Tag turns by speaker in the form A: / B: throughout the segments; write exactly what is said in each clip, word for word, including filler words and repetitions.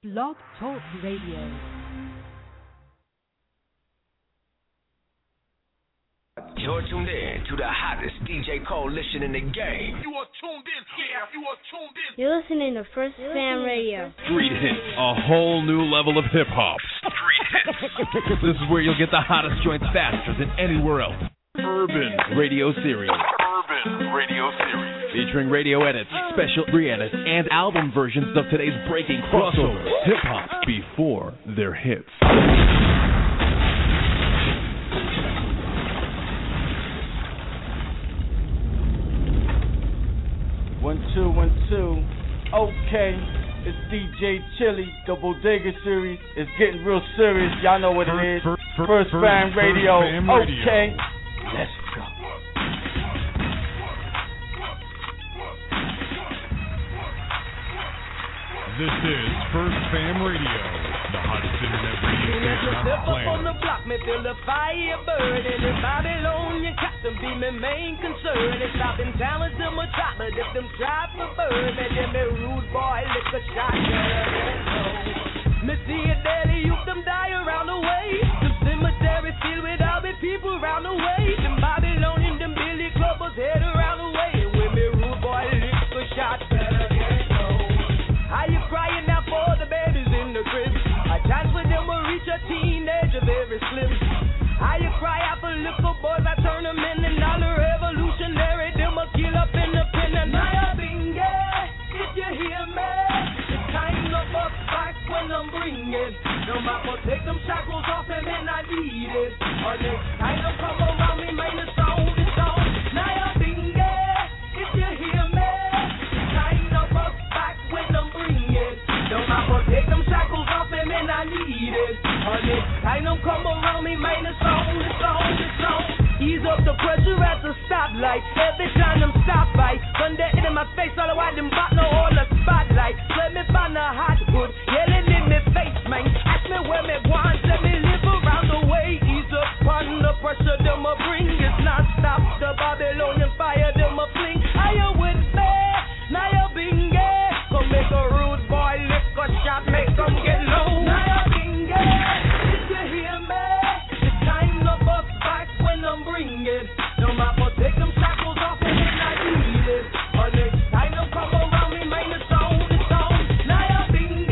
A: Blog Talk Radio.
B: You're tuned in to the hottest D J coalition in the game.
C: You are tuned in, yeah, you are tuned in.
D: You're listening to First Fam Radio.
E: Street Hits, a whole new level of hip-hop.
B: Street Hits.
E: This is where you'll get the hottest joints faster than anywhere else. Urban Radio Series.
C: Urban Radio Series.
E: Featuring radio edits, special re-edits, and album versions of today's breaking crossover. Hip-hop before their hits.
F: One, two, one, two. Okay, it's D J Chili, the Bodega Series. It's getting real serious. Y'all know what it is.
E: First, first,
F: First
E: first
F: Fam Radio.
E: First Fam Radio.
F: Okay, let's go.
E: This is First Fam Radio, the hottest internet radio station on the
G: Step up on the
E: planet.
G: block, me feel the fire burning. In Babylon, you got to be my main concern. It's stopping talent to my trap, but if them try for burn, me them me rude boy, lick a shot. Me see a daily youth, them die around the way. Them cemeteries filled with all the people around the way. Them Babylonian, them Billy Clubbers head around the way. And when me rude boy, lick a shot. How you crying now for the babies in the crib? A chance for them will reach a teenager very slim. How you cry out for little boys? I turn them in and all the revolutionary. Them will kill up in the pen and I binge. If you hear me, it's time to buck back when I'm bringing. No matter take them shackles off and then I need it. Or next time them come around me, man, it's on, it's on. Now binge. If you hear me, it's time to buck back when I'm bringing. No matter take them shackles off and then I need it. Or next time them come around me, man, it's on, it's on, it's on. Ease up the pressure at the stoplight. Every time them stop by, gun that in my face, all the while them bot no all the spotlight. Let me find a hot hood, yelling in my face, man. Ask me where me want, let me live around the way. Ease up on the pressure, them a bring. It's not stop the Babylonian fire, them a fling. Are you with me? Now you binge. Come make a rude boy lick a shot, make them get low. Now you binge. If you hear me, it's time to bust back when I'm bringing. No matter take them shackles off and then I need it. Or next time them come around me, man, it's on, it's on. Now you binge. If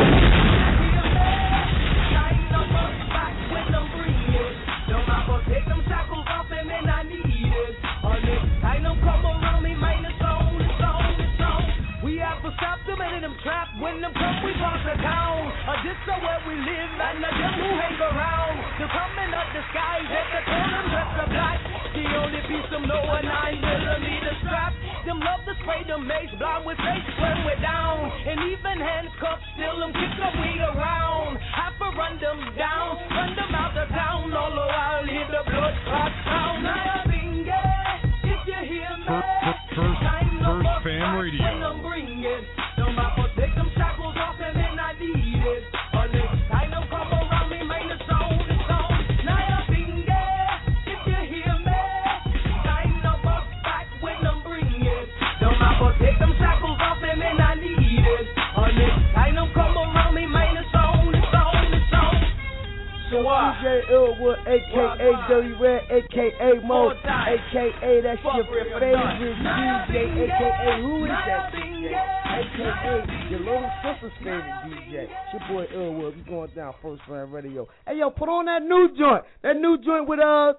G: you hear me, it's time to bust back when I'm bringing. No matter take them shackles off and then I need it. Or next time them come around me, man, it's on, it's on, it's on. We have to stop them and them trapped. When them come, we cross the town. Or this is where we live, and the them who hang around. They're coming up the skies, hit the corner, dress the black. The only piece them know a nine millimeter strap. Them love to spray them mace, blind with face when we're down. And even handcuffs, still them kick them we around. Have to run them down, run them out the town. All the while, hear the blood clot sound. Now binge, if you hear me.
E: First, first, first Fam Radio.
G: When I'm bringing, no matter take them shackles off and then I need it. Or next time them come around me, man, it's on, it's on. Now you binge, if you hear me. Time to bust back when I'm bringing. No matter take them shackles off and then I need it. Or next time them come around me, man, it's on, it's on, it's on.
F: So uh, D J Illwood, a k a. Dirty Red, a k a. Mo, a k a. That's your favorite D J, a k a. Who is that D J? a k a your little sister's favorite D J. It's your boy Illwood. We going down First Fam Radio. Hey, yo, put on that new joint. That new joint with, uh...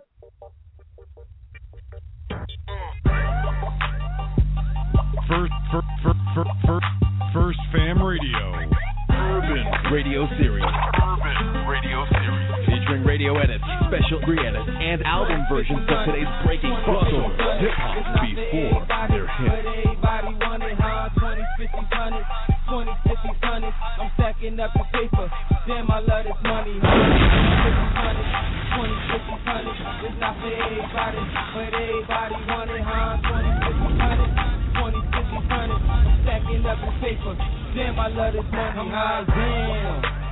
E: First, first, first, first, first, first Fam Radio, Urban Radio Series.
C: Urban Radio Series.
E: Featuring radio edits, special re-edits, and album versions of today's breaking crossover. Hip-hop before their hits.
H: Everybody want it hard, twenty, fifty, hundred, twenty, fifty, hundred. I'm stacking up the paper. Damn, I love this money. twenty, fifty, hundred. It's not for everybody, but everybody want it hard, twenty, fifty, hundred, twenty, fifty, hundred. I'm stacking up the paper. Damn, I love this money. I'm high, damn.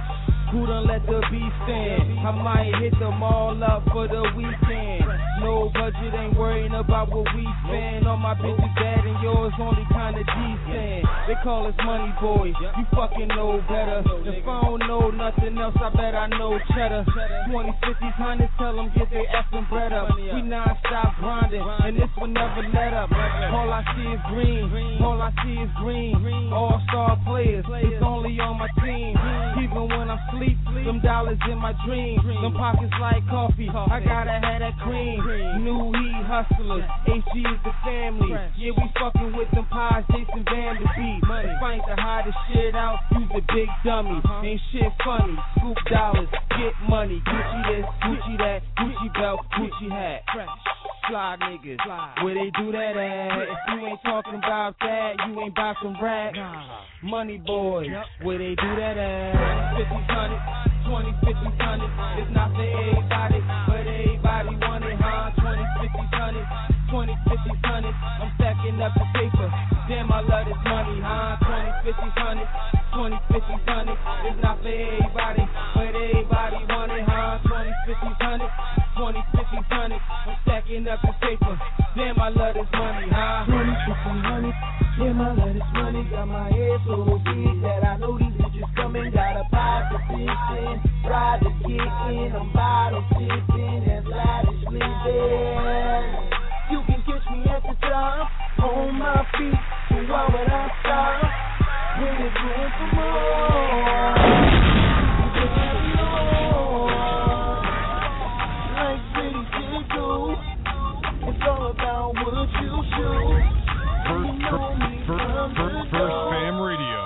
H: Who done let the beat stand? I might hit them all up for the weekend. No budget, ain't worrying about what we spend. On my bitches bad and yours only kinda decent. They call us money boys, you fucking know better. If I don't know nothing else, I bet I know cheddar. Twenty, fifties, hundreds, tell them get their effing bread up. We non-stop grinding, and this will never let up. All I see is green, all I see is green. All-star players, it's only on my team. Even when I'm asleep, them dollars in my dream. Them pockets like coffee, I gotta have that cream. New heat hustlers, H G is the family. Yeah, we fucking with them pies, Jason Vanderbeek. If I ain't the hottest shit out, use a big dummy. Ain't shit funny, scoop dollars, get money. Gucci this, Gucci that, Gucci belt, Gucci hat. Fly niggas, where they do that at? If you ain't talking about that, you ain't about some rap. Money boys, where they do that at? Fifty hundred, twenty, fifty hundred. It's not for everybody, but everybody want it, huh? Twenty, fifty hundred, twenty, fifty hundred. I'm stacking up the paper. Damn, I love this money, huh? Twenty, fifty hundred, twenty, fifty hundred. It's not for everybody, but everybody want it, huh? Twenty, fifty hundred, twenty, fifty hundred. I'm stacking up the paper. Damn, I love this money, huh?
F: Twenty, fifty hundred. Damn, I love this money. Got my head so big that I know these bitches coming. Got a pie position, ride to get in. I'm bottle sipping and lavish living. You can catch me at the top, on my feet. So why would I stop when it's room for more? You can know, like City should do. It's all about what you shoot.
I: First, first, first, first, first Fam Radio.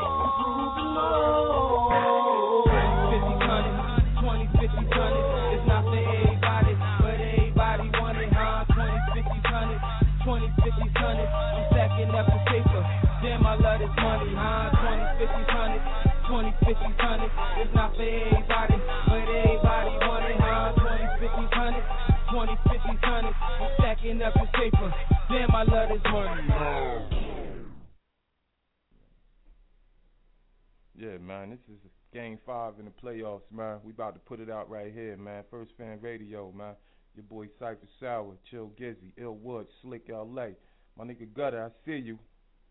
H: fifty hundred, twenty, fifty hundred. It's not for everybody, but everybody want it, huh? Twenty, fifty hundred, twenty, fifty hundred. I'm stacking up the paper. Damn, I love this money, huh? Twenty, fifty hundred, twenty, fifty hundred. It's not for everybody, but everybody want it, huh? Twenty, fifty hundred, twenty, fifty hundred. I'm stacking up the paper. Damn, I love this money.
J: Yeah, man, this is game five in the playoffs, man. We about to put it out right here, man. First Fan Radio, man. Your boy Cypher Sour, Chill Gizzy, Ill Wood, Slick L A. My nigga Gutter, I see you.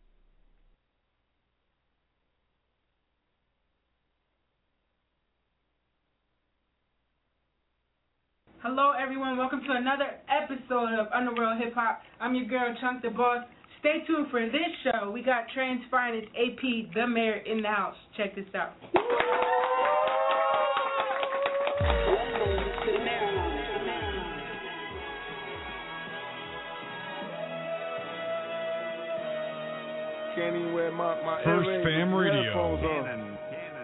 K: Hello, everyone. Welcome to another episode of Underworld Hip Hop. I'm your girl, Chunk the Boss. Stay tuned for this show. We got Trans Finest A P, the mayor, in the house. Check this out.
J: Can't even wear my, my
I: First Fam Radio.
J: Cannon.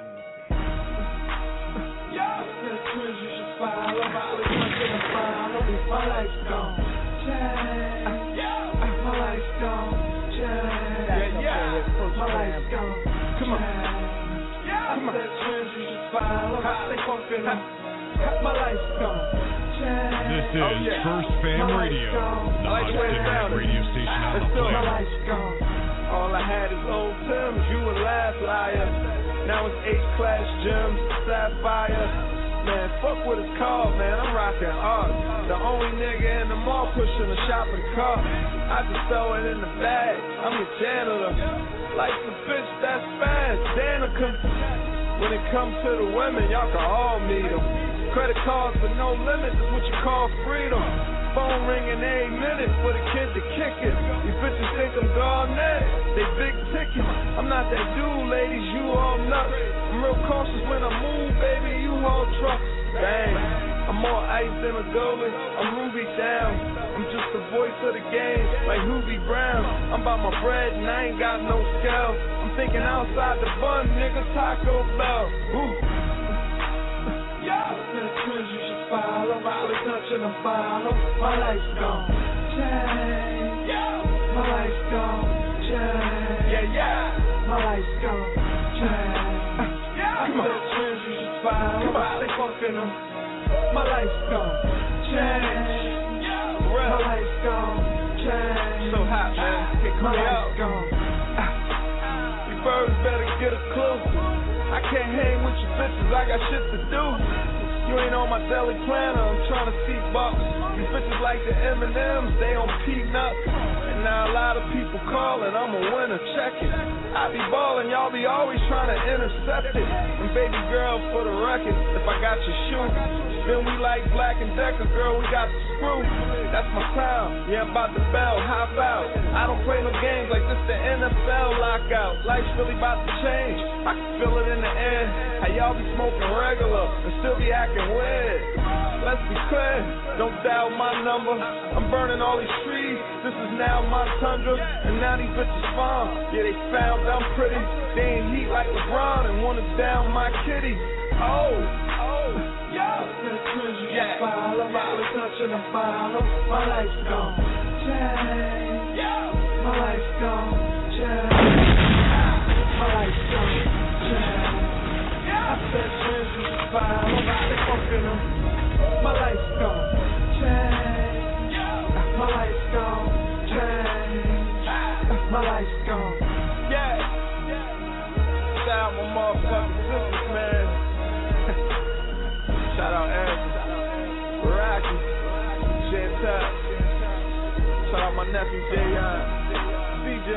F: My life's gone. Change. My life's gone. Change.
J: Yeah, yeah.
F: My life's gone.
J: Come on.
F: Yeah. Come on. Trends you should follow. They funkin' up. My life's gone. Change.
I: This is
J: Oh, yeah.
I: First Fam Radio, the
J: Like
I: hottest
J: way
I: internet
J: down.
I: radio station on the
J: Let's go.
F: My
I: planet.
F: life's gone.
J: All I had is old Timbs, you a laugh liar. Now it's H-class gems, sapphire. Man, fuck what it's called, man. I'm rocking art. The only nigga in the mall pushing a shopping cart. I just throw it in the bag. I'm a janitor. Like the bitch that's fast, Danica. When it comes to the women, y'all can all meet them. Credit cards with no limits is what you call freedom. Phone ringing every minute for the kid to kick it. These bitches think I'm Garnett, they big ticket. I'm not that dude, ladies, you all nuts. I'm real cautious when I move, baby, you haul trucks. Bang, I'm more ice than a goalie, I'm Ruby down. I'm just the voice of the game, like Hoobie Brown. I'm about my bread and I ain't got no scale. I'm thinking outside the bun, nigga, Taco Bell. Ooh. Yeah.
F: Trends you should follow. Follow, touching a follow. My life's gone. Change. My life's gone. Change.
J: Yeah, yeah.
F: My life's gone. Change.
J: Come on.
F: Trends you should follow.
J: Come on.
F: They funkin' up. My life's gone. Change. My life's gone. Change.
J: So hot, man. Kick
F: My
J: me out.
F: life's gone.
J: You birds better get a clue. I can't hang with your bitches, I got shit to do. You ain't on my daily planner, I'm trying to see bucks. These bitches like the M and M's, they on peanuts. And now a lot of people calling, I'm a winner, check it. I be ballin', y'all be always trying to intercept it. And baby girl, for the record, if I got your shoe, then we like Black and Decker, girl, we got the screw. That's my time, yeah, I'm about to bell, hop out. I don't play no games like this, the N F L lockout. Life's really about to change, I can feel it in the air. How y'all be smoking regular and still be acting weird. Let's be clear, don't dial my number. I'm burning all these trees, this is now my tundra. And now these bitches fine, yeah, they found I'm pretty. They ain't heat like LeBron and wanna down my kitty. Oh, oh, yeah. Yeah, follow, follow, touching the bottom. My life's gone, change. Yeah, my life's gone, change. My life's gone, change. I said change is fine, nobody fucking them. My life's gone, change. My life's gone, change. My life's gone. Yeah. Shout out my motherfucking sisters, man. Shout out Eric, Rocky, Chantel. Shout out my nephew Jayon, C J,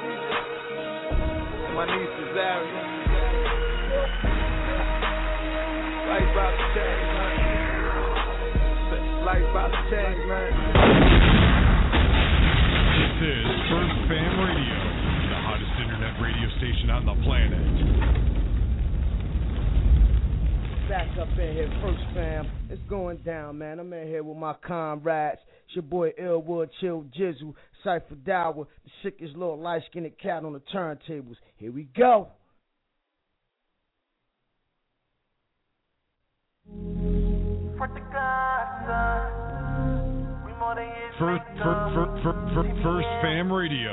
J: and my niece Zaria. Life about to change, man. Life about to change, man.
I: This is First Fam Radio, the hottest internet radio station on the planet.
F: Back up in here, First Fam. It's going down, man. I'm in here with my comrades. It's your boy Elwood, Chill Jizzle, Cypher Dower, the sickest little light-skinned cat on the turntables. Here we go.
I: First, first, first, first, first Fam Radio.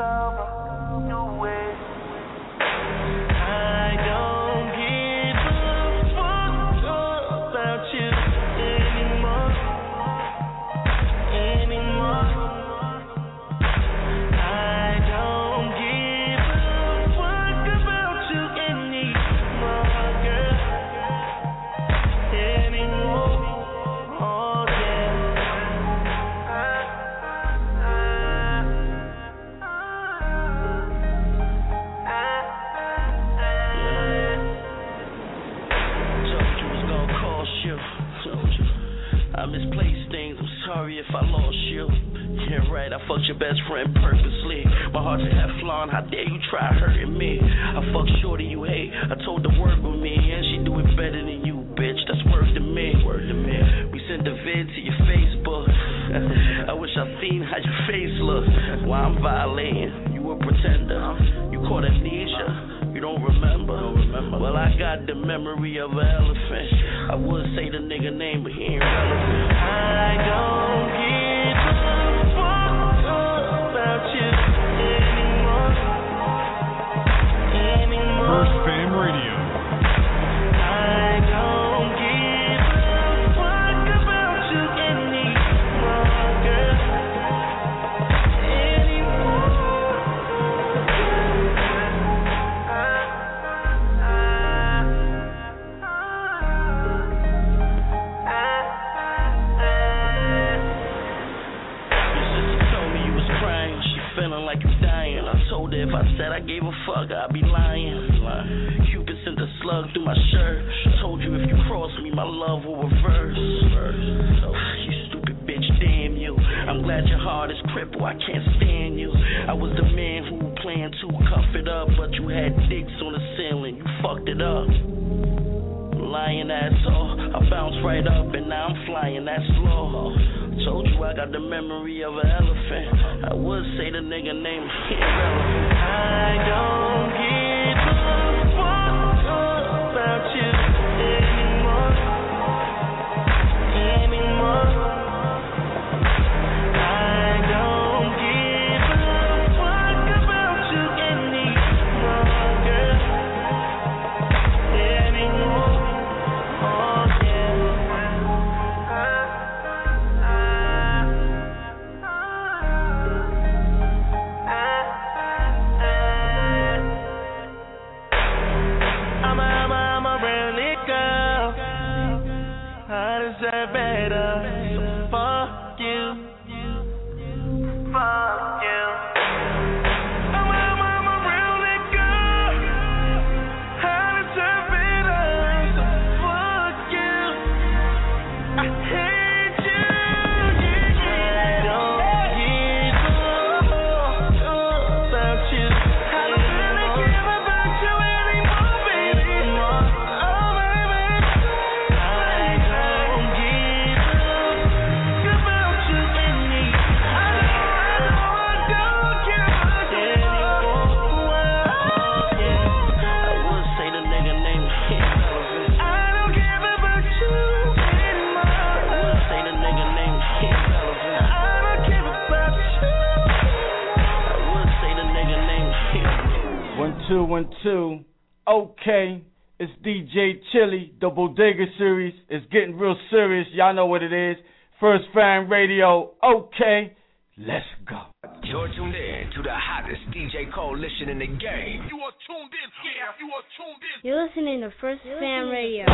G: I don't give a fuck about you anymore, anymore. I don't give a fuck about you anymore, girl, anymore. Oh yeah. I misplaced things, I'm sorry if I lost you. Yeah, right, I fucked your best friend purposely. My heart's a Teflon, how dare you try hurting me? I fucked shorty you hate, I told her work with me, and she do it better than you, bitch, that's word to me. Word to me. We sent a vid to your Facebook. I wish I seen how your face looks. Why I'm violating, you a pretender. You caught amnesia, you don't remember. Don't remember. Well, I got the memory of an elephant. I would say the nigga name, but he ain't relevant. I don't give a fuck about you anymore, anymore.
I: First Fam Radio.
G: I don't give a fuck about you anymore, girl, anymore. Feeling like you dying. I told her if I said I gave a fuck, I'd be lying. Cupid sent a slug through my shirt. Told you if you cross me, my love will reverse. You stupid bitch, damn you. I'm glad your heart is crippled, I can't stand you. I was the man who planned to cuff it up, but you had dicks on the ceiling, you fucked it up. Lying asshole, I bounced right up and now I'm flying that slow. Told you I got the memory of an elephant. I would say the nigga name is irrelevant. I don't give a fuck about you anymore, anymore. I don't give a fuck about you anymore, girl, anymore. Oh yeah.
L: deserve better. So fuck you. Fuck you.
F: Two and two. Okay, it's D J Chili, the Bodega series. It's getting real serious. Y'all know what it is. First Fan Radio. Okay, let's go.
B: You're tuned in to the hottest D J coalition in the game.
C: You are tuned in. Yeah, you are tuned in.
D: You're listening to First Fan Radio.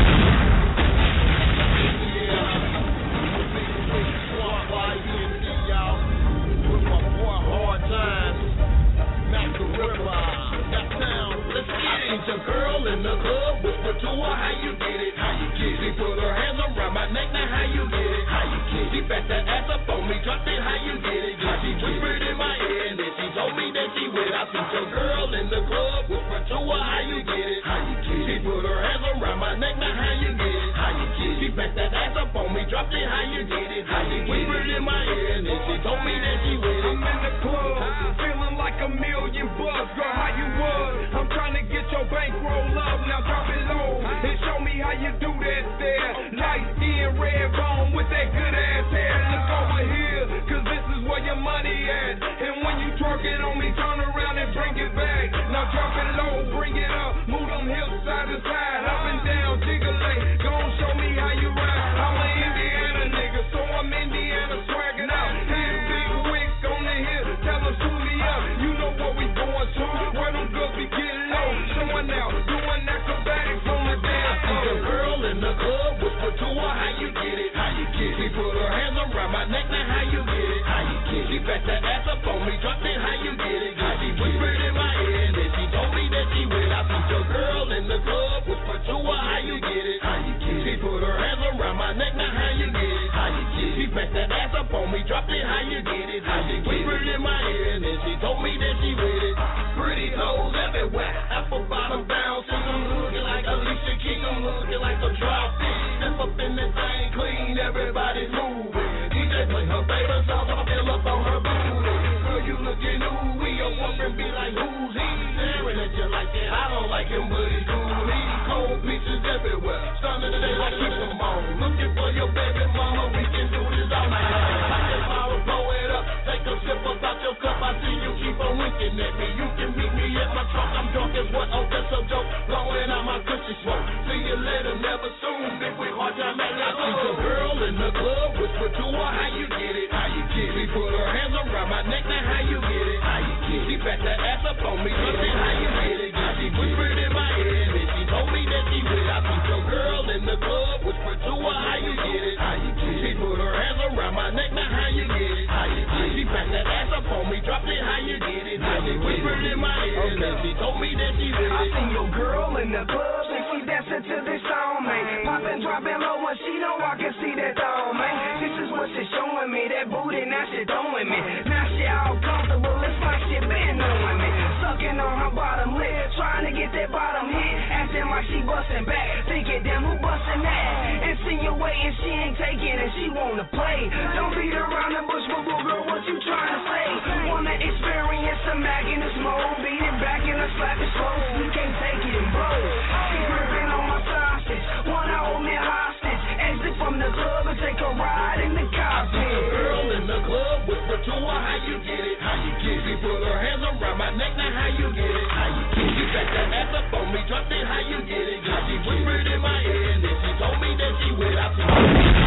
M: Your girl in the club, whisper to her how you get it, how you get it. She put her hands around my neck, now how you get it, how you get it. She backed that ass up on me, dropped it, how you get it, how she whispered in my ear, and then she told me that she with. I see your girl in the club, whisper to her how you get it, how you get it. She put her hands around my neck, now how you get it, how you get it. She backed that ass up on me, dropped it, how you get it, how you whispered in my ear, and then she told me that she with.
J: I'm in the club, feeling like a million bucks, girl, how you was? I'm trying to get your bankroll up, now drop it low and show me how you do that there. Light skin, red bone with that good ass hair. Look over here, cause this is where your money at. And when you twerk it on me, turn around and bring it back. Now drop it low, bring it up, move them hips side to side, up and down, jiggle-lay. Go on, show me how you ride. I'm an Indiana nigga, so I'm Indiana swagging out. Here's Big Wick on the hill, tell them shoot me up. You know what we going to, where them girls be getting low. Showing out, doing acrobatics on the dance floor.
M: The girl in the club, whisper to her how you get it, how you get it. She put her hands around my neck, now how you get it, how you get it. She backed that ass up on me, dropped it, how you get it, how she whispered in my ear, and then she told me that she with. I see your girl in the club, whisper to her how you get it, how you get it. She put her hands around my neck, now how you get it, how you get it. She backed that ass up on me, dropped it, how you get it, how she whispered in my ear, and then she told me that she with it. Pretty toes everywhere, apple bottom down, see them looking like Alicia Keys, them looking like a drop fish. Step up in this thing clean, everybody's moving. D J play her favorite songs, I'ma fill up on her booty. Girl, you looking ooey, your boyfriend be like, who's he? Staring at you like that, I don't like him, but he's cool. He's cold pieces everywhere, starting the day like keep them on. Looking for your baby mama, we can do this all night long. Like that power, blow it up, take a sip about your cup, I see you keep on winking at me. You can meet me at my truck, I'm drunk as what, oh that's a joke. Blowing out my cushy smoke, see you later, never soon. Big with hard time, man, I see the girl in the club, whisper to her how you get it, how you get it. She put her hands around my neck, now how you get it, how you get it. She backed that ass up on me, look at how you get it. She whispered in my ear, and then she told me that she with. I see your girl in the club, whisper to her how you get it, how you get it. She put her hands around my neck, now how you get it, how you get it. She backed that ass up on me, dropped it, how you get it. How she whispered in my ear, and then she told me that she with.
J: I seen your girl in the club, and she dancing to this song, man. Poppin', dropping low when she know I can see that thong, man. This is what she showing me, that booty, now she throwing me. Now she all comfortable, it's like she been knowing me. Sucking on her bottom lip, trying to get that bottom hit. Acting like she bustin' back, thinking damn who bustin' that? Insinuating she ain't taking it, she wanna play. Don't beat around the bush, boo boo girl, what you trying to say? Wanna experience some mag in this mode, beat it back in a slap it slow, you can't take it and blow. She gripping on my sausage, wanna hold me hostage. Exit from the club and take a ride in the cockpit.
M: Girl in the club, whisper to her how you get it, how you get it. She put her hands around my neck, now how you get it, how you get it. She backed that ass up on me, dropped it, how you get it. How she whispered in my ear, and then she told me that she with. I see.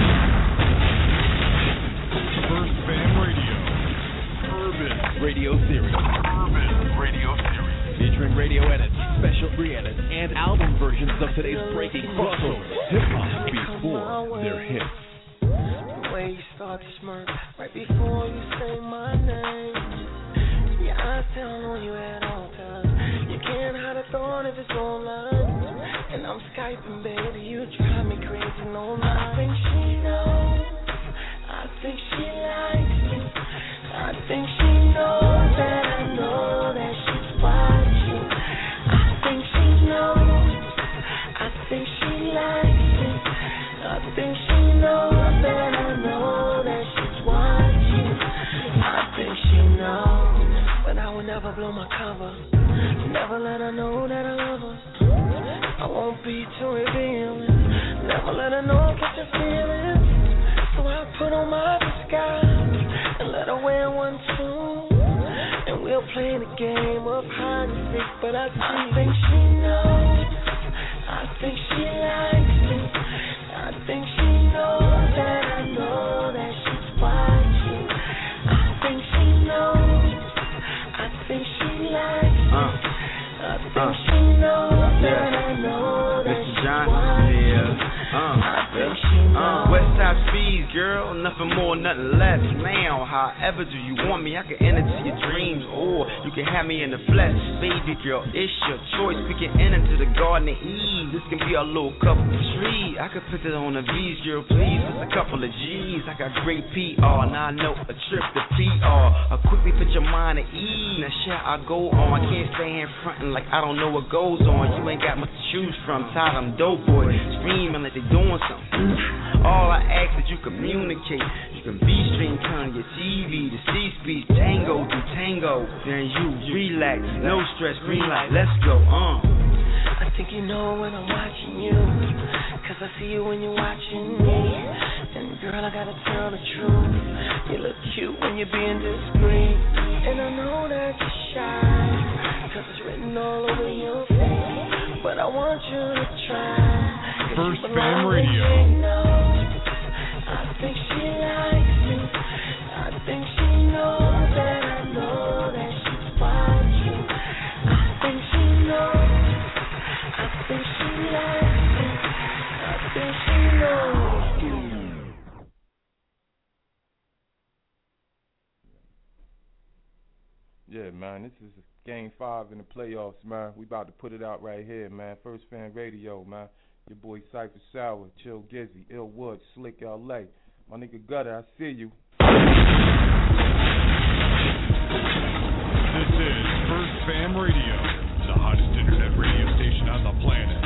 I: First Fam Radio, Urban
E: Radio Series.
I: Urban Radio Series.
E: Featuring radio edits, special re-edits, and album versions of today's breaking crossover hip-hop before before their hits.
L: The way you start to smirk right before you say my name. Your eyes down on you at all times. You can't hide a thought if it's online. And I'm Skyping, baby, you drive me crazy, no lie. I think she knows, I think she likes me. I think she knows that I know that she's watching. I think she knows, I think she likes me. I think she knows that I know that she's watching. I think she knows, but I will never blow my cover. Never let her know that I love her. I won't be too revealing. Never let her know I catch her feelings. So I put on my disguise and let her wear one too. And we'll play the game of hide and seek. But I, I think she knows, I think she likes me. I think she knows that I know that she's watching. I think she knows, I think she likes me. uh, I think uh, she knows yeah. that I know that she's watching. Yeah. Uh, uh, Westside Speeds, girl, nothing more, nothing less. Now, however do you want me, I can enter to your dreams, or you can have me in the flesh. Baby girl, it's your choice. We can enter to the Garden of Eve. This can be our little couple tree. I could put it on a V's, girl, please. Just a couple of G's. I got great P R, now I know a trip to P R. I quickly put your mind at ease. Now shall I go on? I can't stay in frontin' like I don't know what goes on. You ain't got much to choose from. Tired, I'm dope boy, screaming like they doing something. All I ask is you communicate. You can B-string turn your T V to C-speech, tango do tango. Then you relax, no stress, green light, let's go. Uh. I think you know when I'm watching you, cause I see you when you're watching me. And girl, I gotta tell the truth, you look cute when you're being discreet. And I know that you're shy, cause it's written all over your face. But I want you to try.
I: First Fam Radio.
L: I think she likes me. I think she knows that I know that she's watching. I think she knows. I think she likes me. I think she knows.
N: Yeah, man, this is game five in the playoffs, man. We about to put it out right here, man. First Fan Radio, man. Your boy Cypher Sour, Chill Gizzy, Ill Wood, Slick L A. My nigga Gutter, I see you.
I: This is First Fam Radio, the hottest internet radio station on the planet.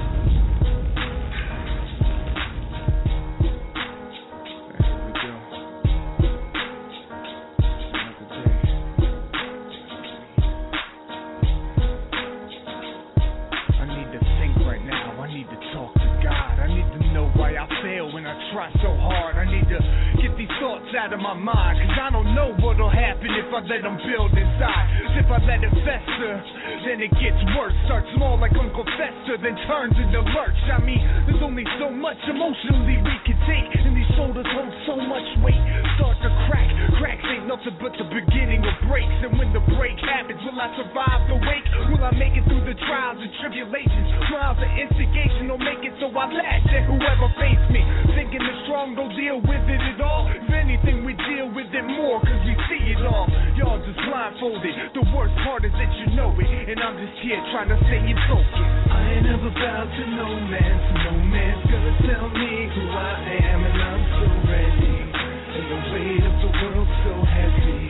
O: Try so hard, I need to get these thoughts out of my mind, cause I don't know what'll happen if I let them build inside. If I let it fester, then it gets worse. Starts small like Uncle Fester, then turns into lurch. I mean, there's only so much emotionally we can take, and these shoulders hold so much weight. Start to crack, cracks ain't nothing but the beginning of breaks. And when the break happens, will I survive the wake? Will I make it through the trials and tribulations? Trials of instigation don't make it, so I lash at whoever faced me, thinking the strong don't deal with it at all. If anything, we deal with it more, cause we see it all. Y'all just blindfolded. The worst part is that you know it, and I'm just here trying to stay in focus. I ain't never bowed to no man, so no man's gonna tell me who I am, and I'm so ready. And the weight of the world so heavy.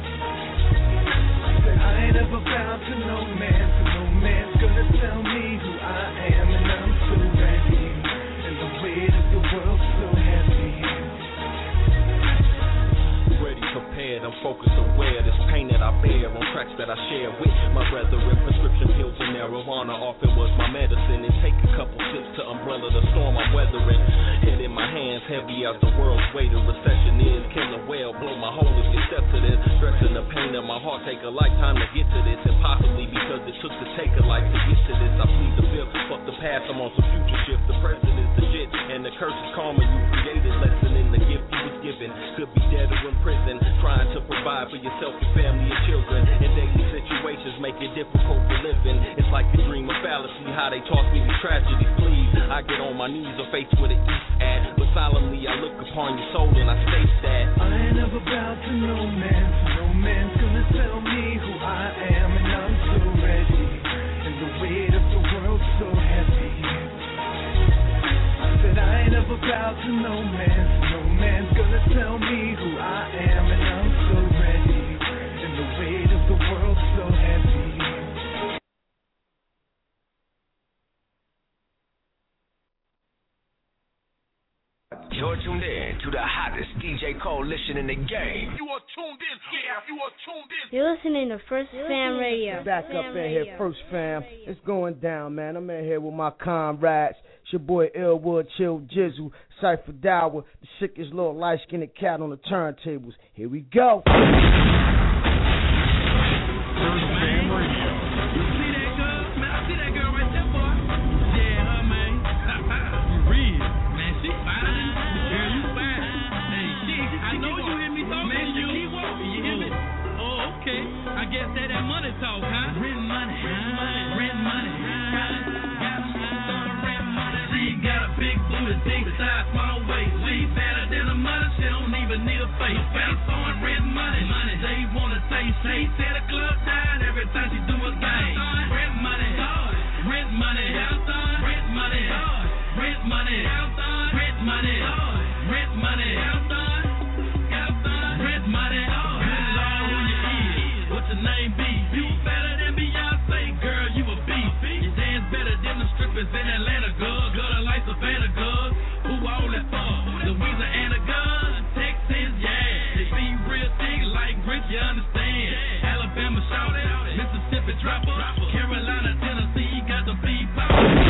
O: Said I ain't never bowed to no man, so no man's gonna tell me who I am, and I'm so ready. And the weight of the world so heavy.
P: Ready, prepared, I'm focused, aware. This pain that I bear on tracks that I share with my brethren. Prescription pills and marijuana often was my medicine. It take a couple sips to umbrella the storm I'm weathering. Head in my hands, heavy as the world's weight of recession is. Killer well, blow my hole if you step to this. Stressing the pain of my heart, take a lifetime to get to this. And possibly because it took to take a life to get to this. I plead the fifth, fuck the past, I'm on some future shift. The present is the shit, and the curse is karma you created. Lesson in the gift you was given. Could be dead or in prison, trying to provide for yourself, your family, and children. And daily situations make it difficult for living. It's like a dream of fallacy, how they toss me these tragedies, please. I get on my knees or face with an east at. solemnly I look upon your soul and I state that
L: I ain't never bowed to no man, so no man's gonna tell me who I am, and I'm so ready, and the weight of the world's so heavy. I said I ain't never bowed to no man, so no man's gonna tell me who I am, and I'm so ready, and the weight of the world's so heavy.
B: You're tuned in to the hottest D J coalition in the game.
C: You are tuned in. Yeah, you are tuned in.
D: You're listening to First Fam Radio.
F: Back up in here, First Fam. It's going down, man. I'm in here with my comrades. It's your boy Elwood, Chill Jizzle, Cypher Dower, the sickest little light-skinned cat on the turntables. Here we go.
I: First Fam Radio.
Q: You see that girl? Man, I see that girl right there, boy. Yeah, her, man. You real. Man, she fine. Girl, you fine. Hey, shit, I know you hear me talking. Man, you keep walking. You hear me? Oh, okay. I guess that that money talk, huh? Rent money. Rent money. Got a big booty, deep size, small waist. She better than a mother, she don't even need a face. Face on rent money, money. They wanna say, say, set the club down every time she do a thing. Rent money, rent money, rent money, rent money, rent money, rent money, rent money. Good Lord, who you is? What your name be? You better than Beyonce, girl, you a beast. You dance better than the strippers in Atlanta, girl. Savannah girls, who all that for? Louisiana girls, Texas, yeah. They be real thick like Grinch, you understand. Alabama shout it, Mississippi dropper, Carolina, Tennessee, got the beat pop.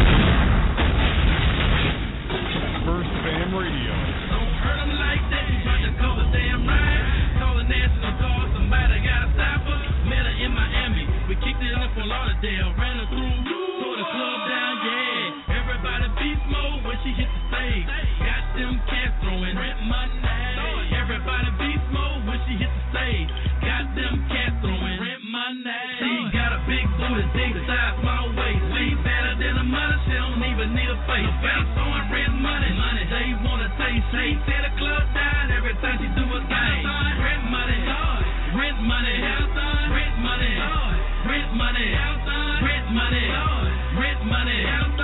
I: First Fam Radio.
Q: Don't hurt them like that, you try to call the damn right. Call the National Guard, somebody got a stop her. Met her in Miami, we kicked it up on Lauderdale, ran her through, tore the club down, yeah. Everybody beast mode when she hit the stage. Got them cats throwing rent money. Everybody beast mode when she hit the stage. Got them cats throwing rent money. She got a big booty, deep size, small waist. She better than a mother, she don't even need a face. Face on rent money. Money. They wanna say, say, set the club down every time she do a thing. Rent money, rent money, rent money, rent money, rent money, rent money.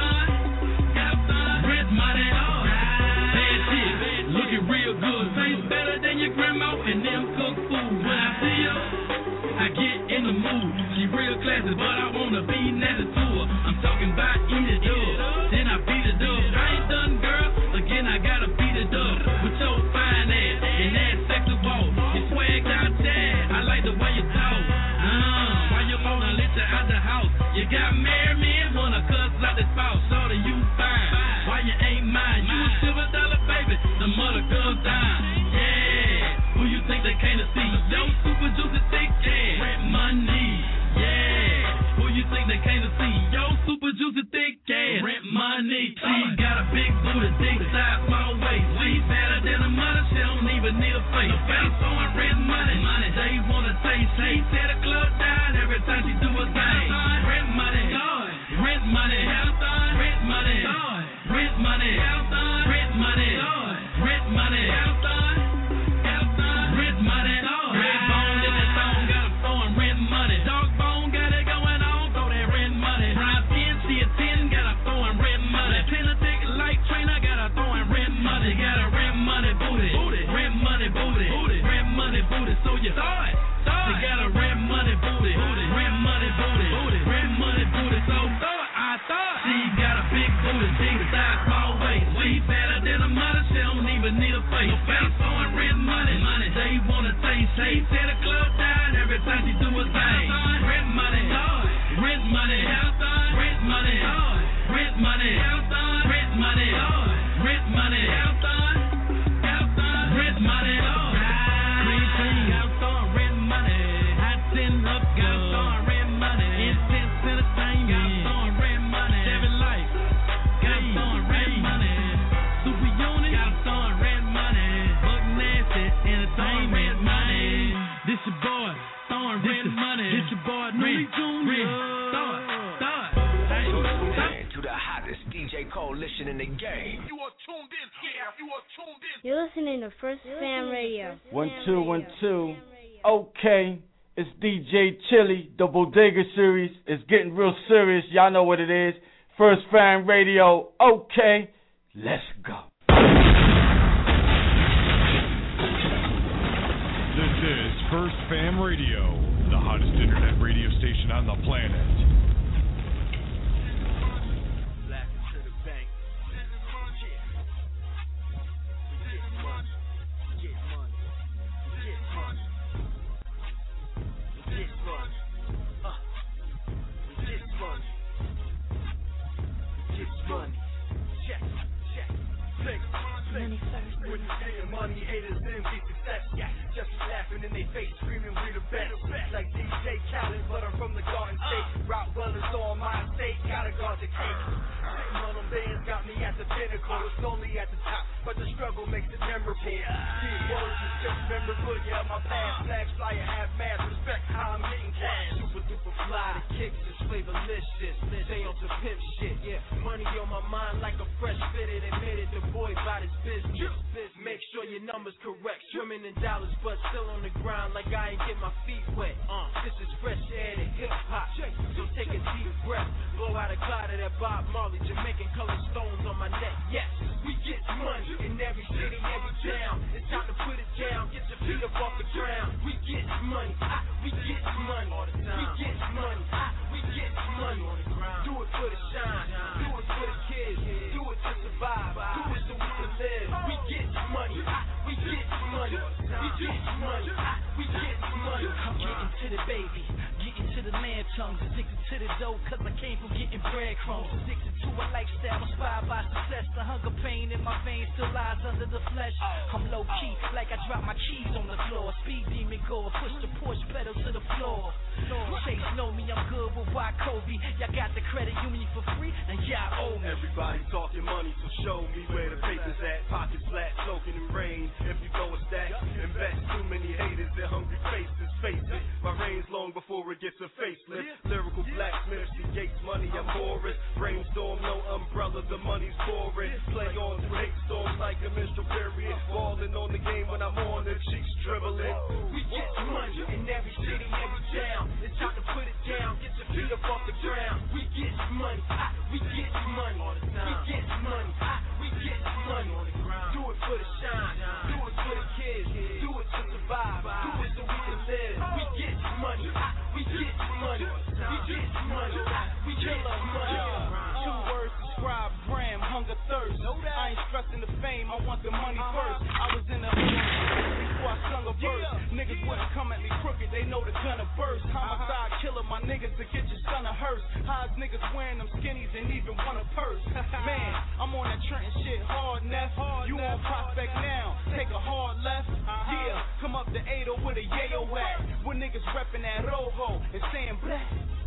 Q: Real good, face better than your grandma and them cook food. When I see her, I get in the mood. She real classy, but I wanna be nasty to her. I'm talking about eat it up, then I beat it up. I ain't done, girl, again I gotta beat it up. With your fine ass and that sexy walk, you swagged out there. I like the way you talk. Uh, why you wanna let you out the house? You got married men, wanna cuss like the spouse. Shorty, you fine. Why you ain't mine? You a silver dollar baby. The mother girls down, yeah. Who you think they came to see? Yo, super juicy thick ass, rent money, yeah. Who you think they came to see? Yo, super juicy thick ass, rent money. She got a big booty, big size, small waist. She better than a mother, she don't even need a face. Face on rent money, money. They wanna say, say, set the club down every time she do a thing. Rent money, rent money, rent money, rent money, rent money. Rent money, rent money, Redbone in that song got her throwing rent money. Dogbone got it going on, throw that rent money. Brown skin, she a ten, got her throwing rent money. Tenor thick like trainer, got her throwing rent money. Got a rent money booty, rent money booty, rent money booty. So you saw it, she got a rent money booty, rent money booty, rent money booty. So thought I thought she got a big booty, big size, small waist. She better than a mother, she don't even need a face. Face on rent money, money. They wanna say, say, set a club down every time she do a thing. Rent money, rent money, rent money, rent money, rent money, rent money, rent money. Green tea, got throwing rent money. Hot ten up, got throwing rent money. Intense entertainment, got throwing rent money. Chevy Life, got throwing rent money. Super Unit, got throwing rent money. Buck Nasty, entertainment money. This your boy, throwing rent money. This your boy, Louis Junior Throw it, throw it.
B: You're tuned in to the hottest D J coalition in the game.
C: You are tuned in. Yeah, you are tuned in.
D: You're listening to First Fam Radio.
F: One, two, one, two. Okay. It's D J Chili, the Bodega series. It's getting real serious. Y'all know what it is. First Fam Radio. Okay. Let's go.
I: This is First Fam Radio, the hottest internet radio station on the planet.
R: Money first. When you getting money, haters envy success. Yeah, just laughing in their face, screaming we the best. Like D J Khaled, but I'm from the Garden State. Rottweilers on my estate, gotta guard the cake. Sitting on them bands got me at the pinnacle. It's only at the top, but the struggle makes it memorable. These words is just memorable. Yeah, my past flags fly and have mad respect. How I'm getting cash. Super duper fly, the kicks is flavorlicious. They on some pimp shit. Yeah, money on my mind like a fresh fitted. Admitted the boy bought his business. Make sure your numbers correct. Swimming in dollars, but still on the ground like I ain't get my feet wet. Uh, this is fresh air to hip hop. So take a deep breath. Blow out a cloud of that Bob Marley. Jamaican colored stones on my neck. Yes, we get money in every city, every town. It's time to put it down. Get your feet up off the ground. We get money. Ah, we get money all the time. We get money. Ah, we get money on the ground. Do it for the shine. Do it for the kids. Do it to survive. Do it so we can live. We get money. Ah, we get money. We get money. Ah, we get money.
S: I'm getting to the baby. Getting to the land tongues. Addicted to the dough cause I came from getting breadcrumbs. Addicted to a lifestyle inspired by success. The hunger pain in my veins still lies under the flesh. I'm low key like I drop my keys on the floor. Speed demon go. Push the Porsche pedal to the floor. Chase know me, I'm good with Y Kobe. Y'all got the credit, you me for free, and y'all owe me.
R: Everybody talking money, so show me where the paper's at. Pockets flat, soaking in rain. If you go a stack, invest. Too many haters, they're hungry faces. Face it, my reign's long before it gets a facelift. Lyrical blacksmith, she gates money, I'm Boris. Brainstorm, no umbrella, the money's pouring. Play on through hate storms like a minstrel period. Balling on the game when I'm on, the cheeks dribbling.
S: We get money in every city, every town. It's time to put it down, get your feet up off the ground. We get money, ah, we get money all the time. We get money, ah, we get money on the ground. Do it for the shine, do it for the kids, do it to survive, do it so we can live. We get money, ah, we get money, we get money, ah, we get money.
H: Two words describe gram, hunger, thirst. I ain't stressing the fame, I want the money first. I was in the hood before I sung a verse. Niggas wouldn't come at me crooked, they know the gun burst. Homicide killer, my niggas to get your son a hearse. How's niggas wearing them skinnies and even want a purse? Man, I'm on that Trenton shit, hard nest. You on Prospect now, take a hard left. Yeah, come up the eight oh with a yayo at. When niggas reppin' that roho and saying black.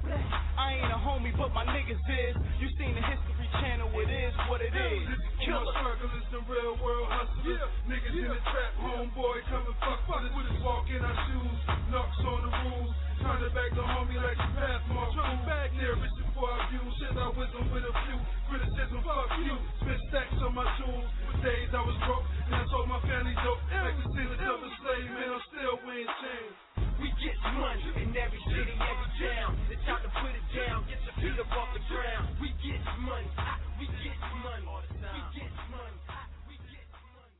H: I ain't a homie, but my niggas is. You seen the History Channel, it is what it is.
J: Killer strugglers and real world hustlers. Yeah. Niggas yeah. in the trap, homeboy, come and fuck with us. With us walk in our shoes, knocks on the rules. Turn it back to homie like some pathmark. Turn back near rich before I view. Shit, I wisdom with a few. Criticism, fuck you. Spit stacks on my jewels. With days I was broke, and I told my family dope. Like the sin of double slave, man, I'm still wearing chains.
S: We get money in every city, every town. It's time to put it down, get your feet up off the ground. We get money, ah, we get money all the time. We get money, ah, we get money.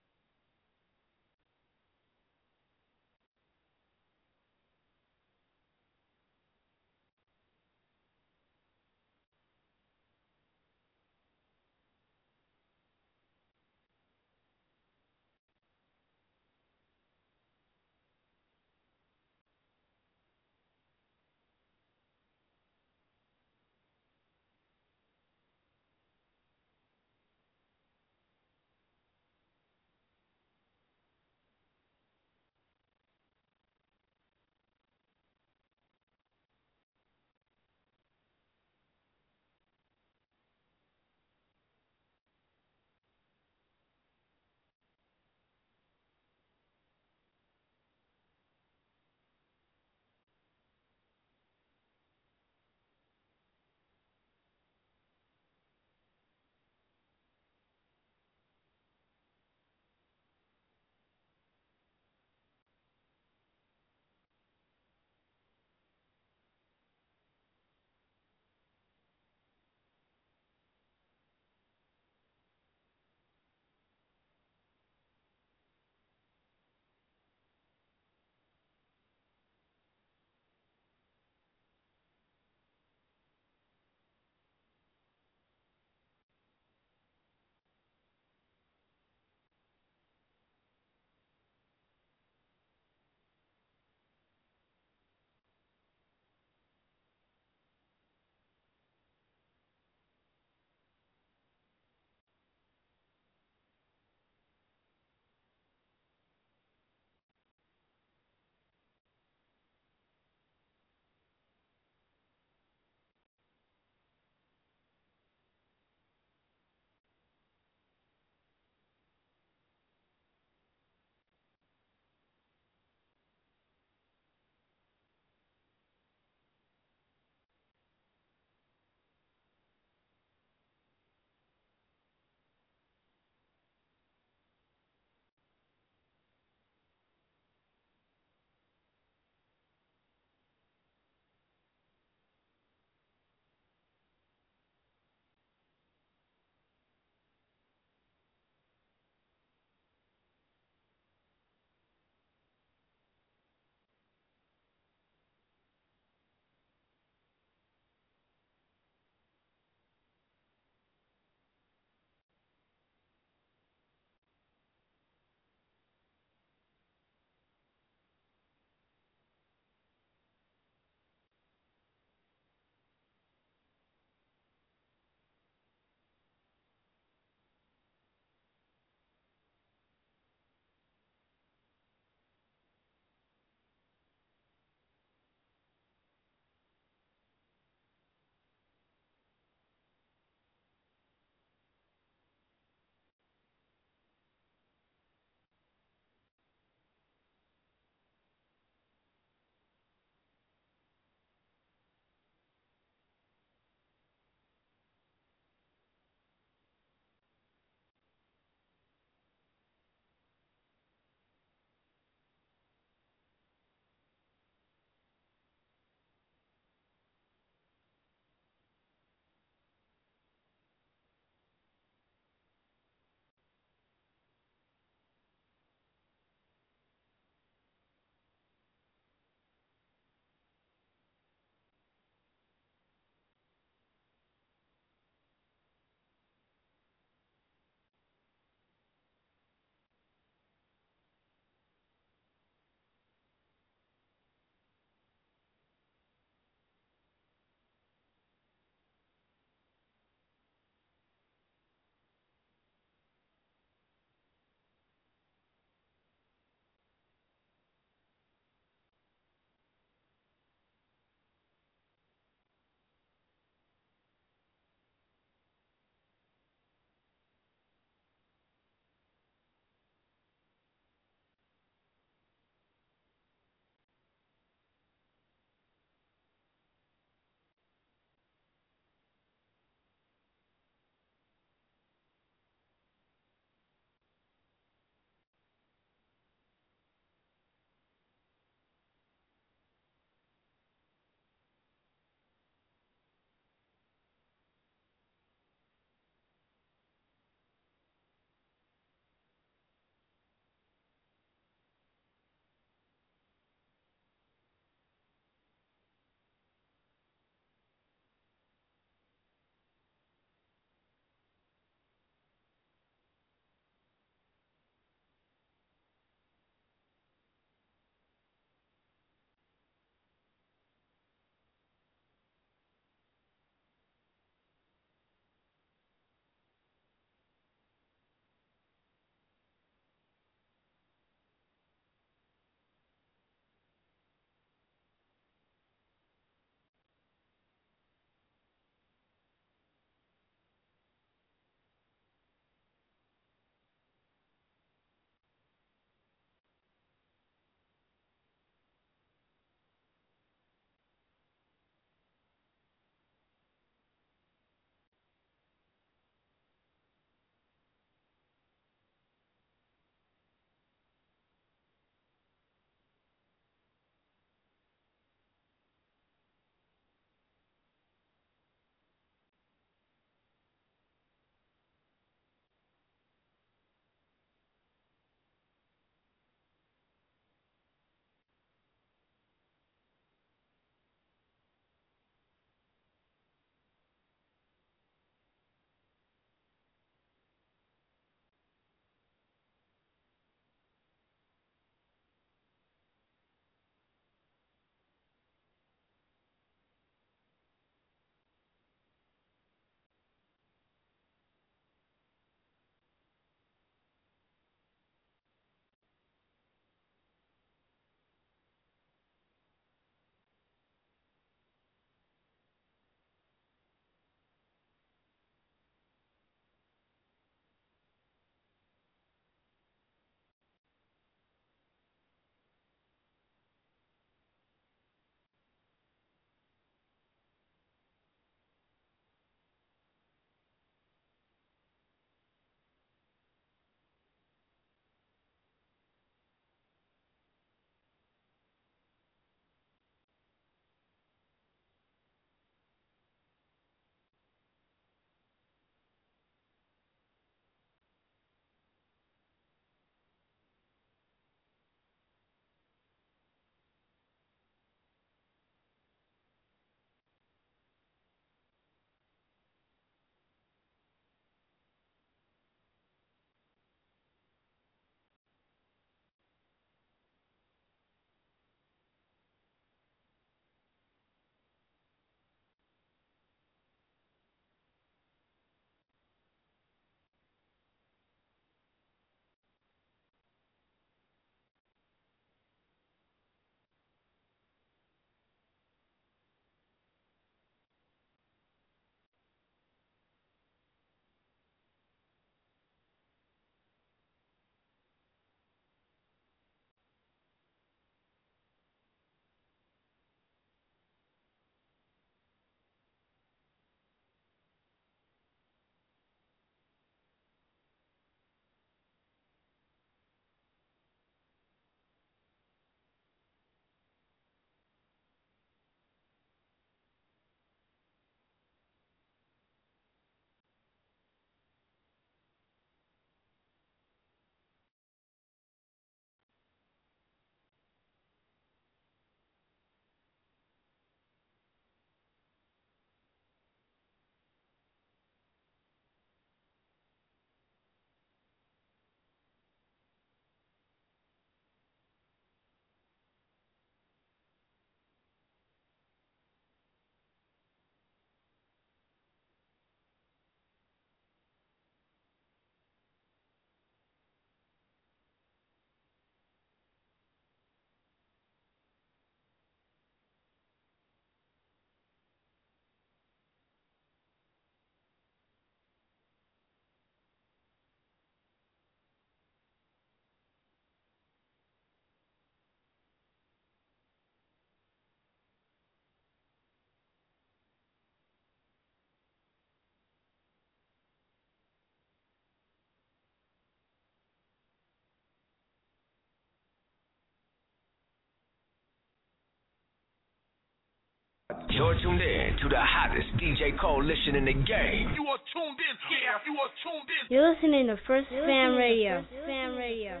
B: You're tuned in to the hottest D J coalition in the game.
C: You are tuned in. Yeah, you are tuned in.
D: You're listening to First Fam Radio. First Fam Radio.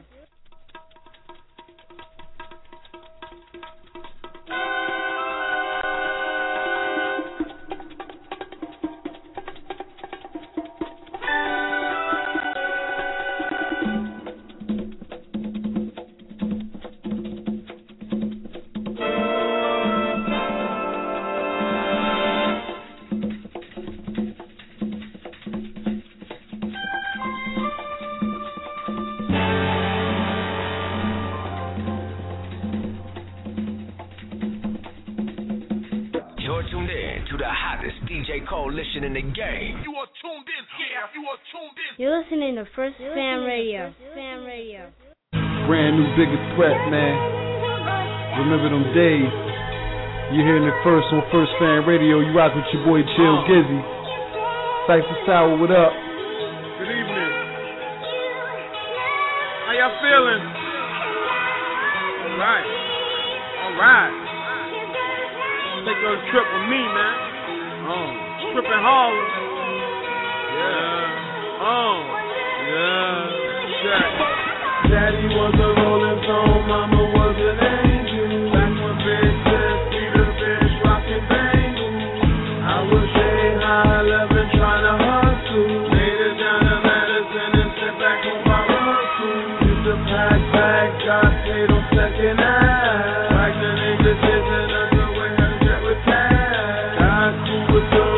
B: Coalition in the game.
C: You are tuned in. Yeah, you are tuned in.
D: You're listening to First Fam Radio. First Fam Radio.
T: Brand new biggest threat, man. Remember them days. You're hearing it first on First Fam Radio. You rock with your boy Chill uh. Gizzy. Cypher Sour, what up?
J: Good evening. How y'all feeling? All right. All right. Take a trip with me, man. Oh. Trippin' Harlem. Yeah. Oh. Yeah. Jack. Daddy was a rolling stone, mama was an angel. Back when Big Sis, Peter Fish, rockin' bangle. I was shade high, eleven, trying to hustle. Made it down to Madison and sent back home by Russell. Used to pack bags, got paid on second ass. Back then niggas chasing underwear, had to get with cash. Got cool with them.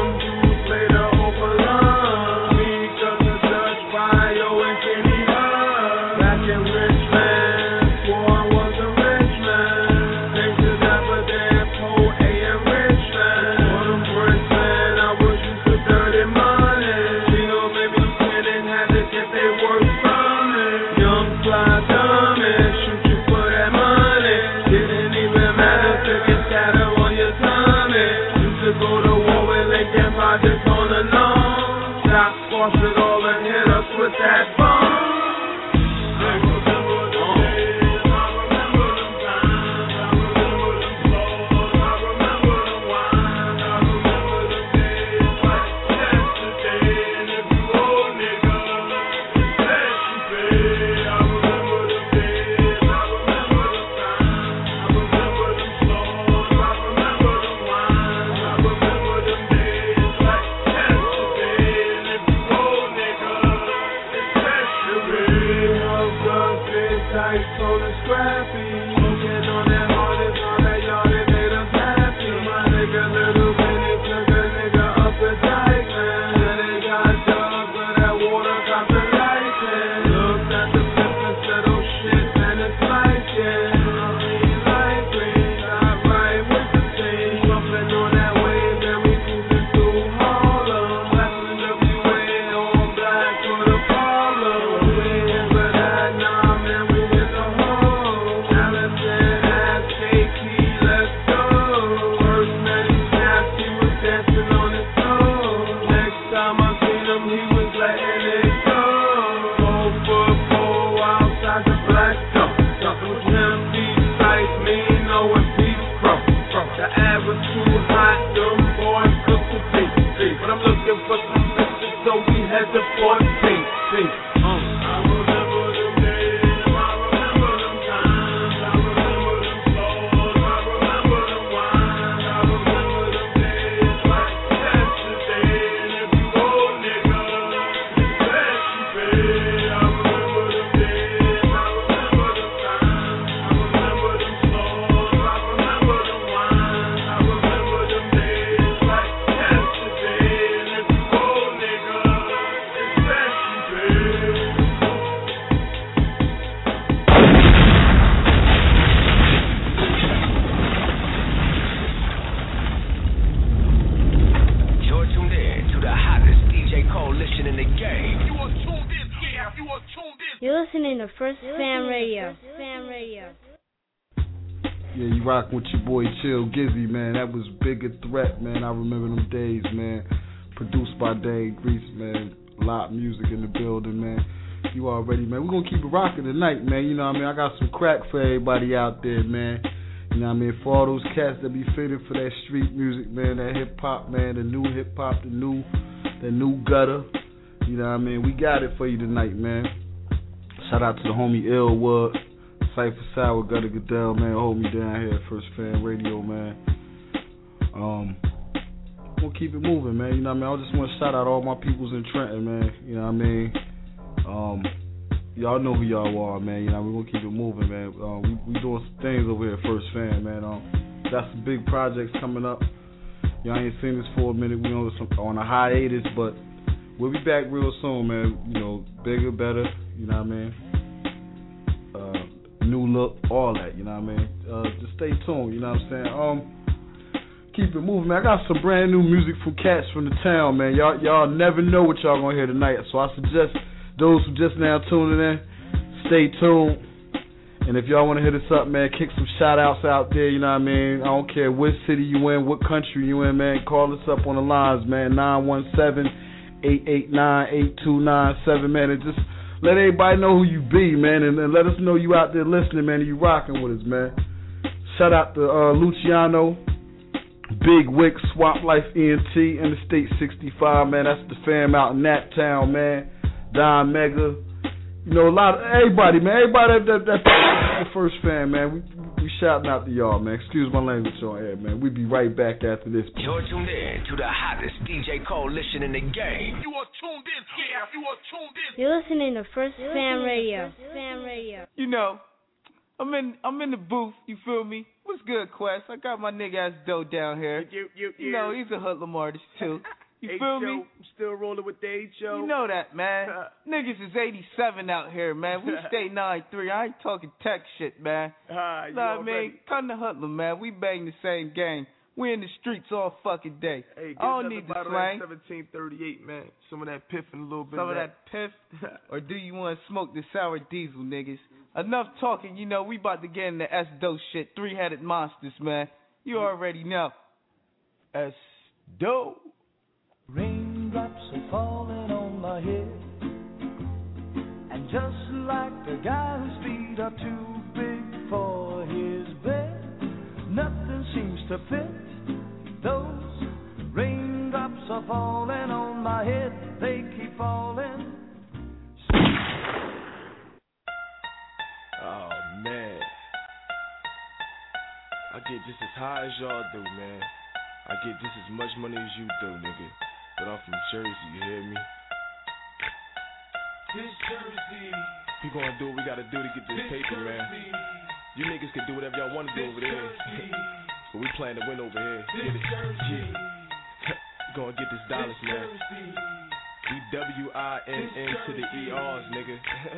D: You're listening to First Fam Radio. First Fam Radio.
T: Yeah, you rockin' with your boy Chill Gizzy, man. That was Bigger Threat, man. I remember them days, man. Produced by Dave Grease, man. A lot of music in the building, man. You already, man. We're gonna keep it rocking tonight, man. You know what I mean? I got some crack for everybody out there, man. You know what I mean? For all those cats that be fitting for that street music, man, that hip hop, man, the new hip hop, the new, the new gutter. You know what I mean? We got it for you tonight, man. Shout out to the homie Illwood, Cypher Sour, Gutter Goodell, man, hold me down here at First Fan Radio, man. Um, we'll keep it moving, man. You know what I mean? I just want to shout out all my peoples in Trenton, man. You know what I mean? Um, y'all know who y'all are, man. You know, we're gonna keep it moving, man. Um, we we doing some things over here at First Fan, man. Um, got some big projects coming up. Y'all ain't seen this for a minute. We on some on a hiatus, but we'll be back real soon, man. You know, bigger, better. You know what I mean? Uh, new look, all that. You know what I mean? Uh, just stay tuned. You know what I'm saying? Um. Keep it moving, man. I got some brand new music from cats from the town, man. Y'all y'all never know what y'all gonna hear tonight. So I suggest those who just now tuning in, stay tuned. And if y'all wanna hit us up, man, kick some shout outs out there, you know what I mean? I don't care what city you in, what country you in, man. Call us up on the lines, man. nine one seven, eight eight nine, eight two nine seven, man. And just let everybody know who you be, man, and, and let us know you out there listening, man, and you rocking with us, man. Shout out to uh, Luciano, Big Wick, Swamp Life E N T, Interstate sixty-five, man. That's the fam out in that town, man. Don Mega, you know, a lot of everybody, man. Everybody that, that, that's the First Fan, man. We we shouting out to y'all, man. Excuse my language on air, man. We'll be right back after this.
B: You're tuned in to the hottest D J coalition in the game.
C: You are tuned in. Yeah, you are tuned in.
D: You're listening to First Fan Radio. First Fan Radio.
H: You know, I'm in I'm in the booth, you feel me? What's good, Quest? I got my nigga ass Doe down here.
F: You, you, you.
H: you know, he's a hoodlum artist too. You feel me?
F: I'm still rolling with the H O.
H: You know that, man. Niggas is eighty-seven out here, man. We stay nine three. I ain't talking tech shit, man.
F: Ah,
H: know what I mean? Come to Hoodlum, man. We bang the same game. We in the streets all fucking day.
F: Hey,
H: I don't need the slang.
F: seventeen thirty-eight, man. Some of that piff and a little bit
H: Some
F: of
H: that. Some of that piff? Or do you want to smoke the sour diesel, niggas? Enough talking, you know, we about to get in the S-Do shit. Three-headed monsters, man. You already know. S-Do.
L: Raindrops are falling on my head, and just like the guy whose feet are too big for his bed, nothing seems to fit. Those raindrops are falling on my head, they keep falling.
U: Oh man, I get just as high as y'all do, man. I get just as much money as you do, nigga. But I'm from Jersey, you hear me?
L: This Jersey.
U: We gonna do what we gotta do to get this, this paper, Jersey. Man. You niggas can do whatever y'all wanna do over there. But we plan to win over here.
L: This
U: get it?
L: Jersey.
U: Yeah. Gonna get this dollars,
L: this
U: man.
L: Jersey.
U: We W I N N to the E Rs, nigga.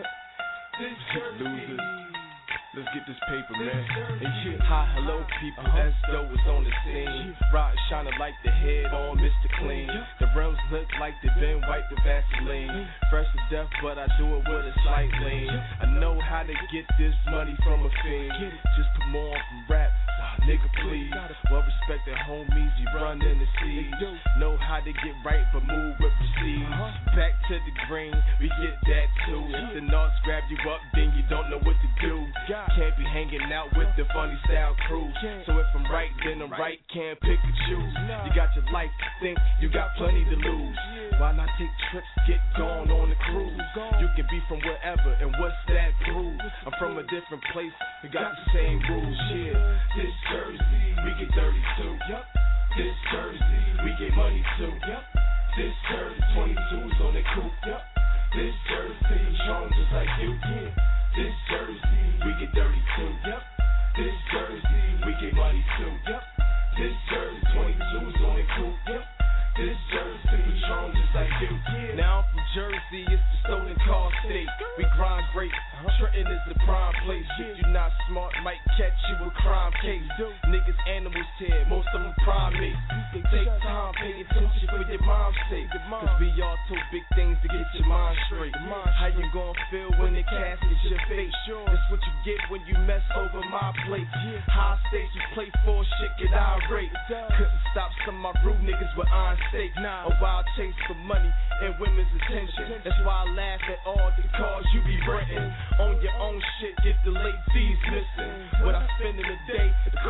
U: Losers. Let's get this paper, man. And yeah, hi, hello, people. Uh-huh. S-Do is on the scene. Rock shining like the head on Mister Clean. The rims look like they've been wiped with Vaseline. Fresh to death, but I do it with a slight lean. I know how to get this money from a fiend. Just put more on from rap. Nah, nigga, please. Well respected homies, you run in the seas. Know how to get right, but move with prestige. Back to the green, we get that too. If the Norths grab you up, then you don't know what to do. Can't be hanging out with the funny style crew. So if I'm right, then I'm right. Can't pick and choose. You got your life to think, you got plenty to lose. Why not take trips, get gone on the cruise? You can be from wherever, and what's that prove? I'm from a different place, we got the same rules. Yeah, this Jersey, we get dirty too. Yep. This Jersey, we get money too. Yep. This Jersey, twenty-twos on the coupe. Yep. This Jersey, strong just like you. Yeah. This Jersey, we get dirty too. Yep. This Jersey, we get money too. Yep. This Jersey, twenty-twos on the coupe. Yep. This Jersey, Patron just like you. Yeah. Now I'm from Jersey, it's the stolen car state. We grind great. Trenton is the prime place. If you're not smart, might catch you a crime case. Niggas animals here, most of them primates. Take time, pay attention for your mom's sake. Cause we all two big things to get your mind straight. How you gon' feel when the casket's your face? That's what you get when you mess over my plate. High stakes you play for, shit get irate. Couldn't stop some of my rude niggas with iron steak. A wild chase for money and women's attention. That's why I laugh at all the cars you be renting. On your own shit, get the late fees missing. What I spend in a day, the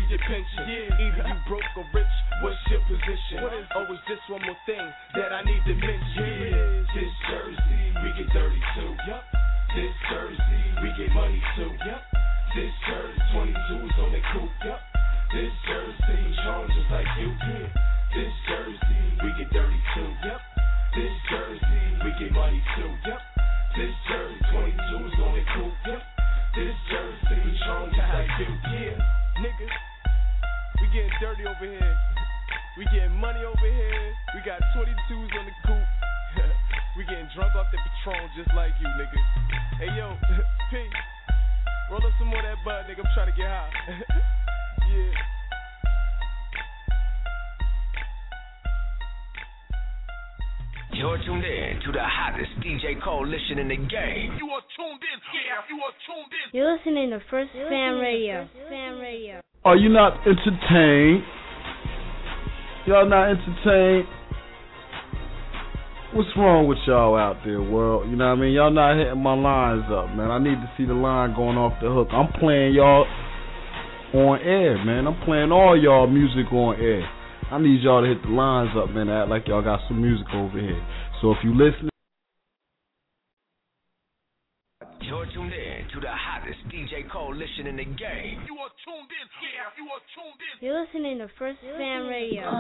U: your pension. Yeah. Either you broke or rich, what's your position? What is oh, is this one more thing that I need to mention? Yeah. This Jersey, we get dirty too. Yep. This Jersey, we get money too. Yep. This Jersey, twenty-twos on the coupe. Yep. This Jersey, strong just like you. Yeah. This Jersey, we get dirty too. Yep. This Jersey, we get money too. Yep. This Jersey, twenty-twos on the coupe. Yep. This Jersey, we strong just like you. Yeah. Niggas, we getting dirty over here. We getting money over here. We got twenty-twos on the coupe. We getting drunk off the Patron just like you, nigga. Hey yo, P, roll up some more of that bud, nigga. I'm trying to get high. Yeah.
B: You're tuned in to the hottest D J coalition in the game.
C: You are tuned in. Yeah, you are tuned in.
D: You're listening to First Fam Radio. Fam Radio.
T: Are you not entertained? Y'all not entertained? What's wrong with y'all out there, world? You know what I mean? Y'all not hitting my lines up, man. I need to see the line going off the hook. I'm playing y'all on air, man. I'm playing all y'all music on air. I need y'all to hit the lines up, man, act like y'all got some music over here. So if you listening,
B: you're tuned in to the hottest D J coalition in the game.
C: You are tuned in. Yeah, you are tuned in.
D: You're listening to First Fam Radio.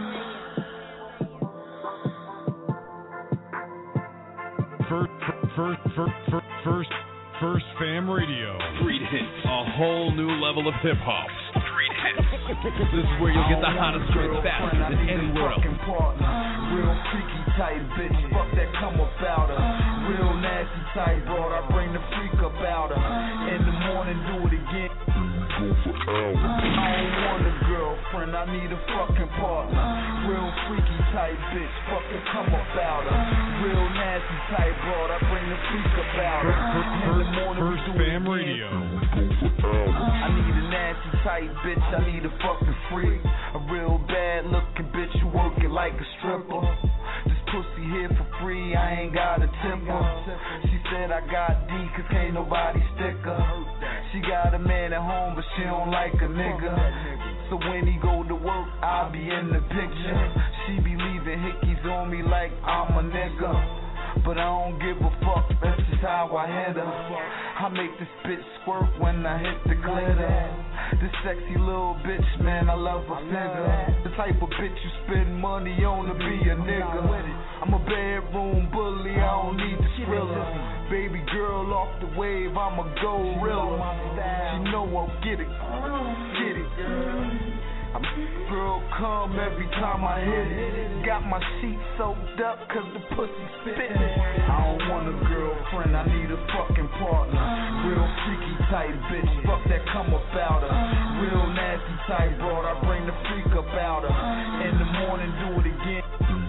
I: First, first, first, first, first, first Fam Radio.
E: Street hits, a whole new level of hip hop. Street hits. This is where you'll get the hottest joints faster than anywhere else.
A: Real freaky type bitch, fuck that come about her. Real nasty type broad, I bring the freak about her. In the morning, do it again. I don't want a girlfriend, I need a fucking partner. Real freaky type bitch, fuck that come about her. Real nasty type broad, I bring the freak about her. In the morning,
I: First Fam Radio.
A: I need a nasty type bitch, I need a fucking freak. A real bad looking bitch who working like a stripper. This pussy here for free, I ain't got a temper. She said I got D cause can't nobody stick her. She got a man at home but she don't like a nigga. So when he go to work, I'll be in the picture. She be leaving hickeys on me like I'm a nigga. But I don't give a fuck, that's just how I hit her. I make this bitch squirt when I hit the glitter. This sexy little bitch, man, I love her figure. The type of bitch you spend money on to be a nigga. I'm a bedroom bully, I don't need the thriller. Baby girl off the wave, I'm a gorilla. She know I'll get it, get it. I'm girl come every time I hit it. Got my sheets soaked up cause the pussy spittin'. I don't want a girlfriend, I need a fucking partner. Real freaky type bitch, fuck that come about her. Real nasty type broad, I bring the freak about her. In the morning do it again.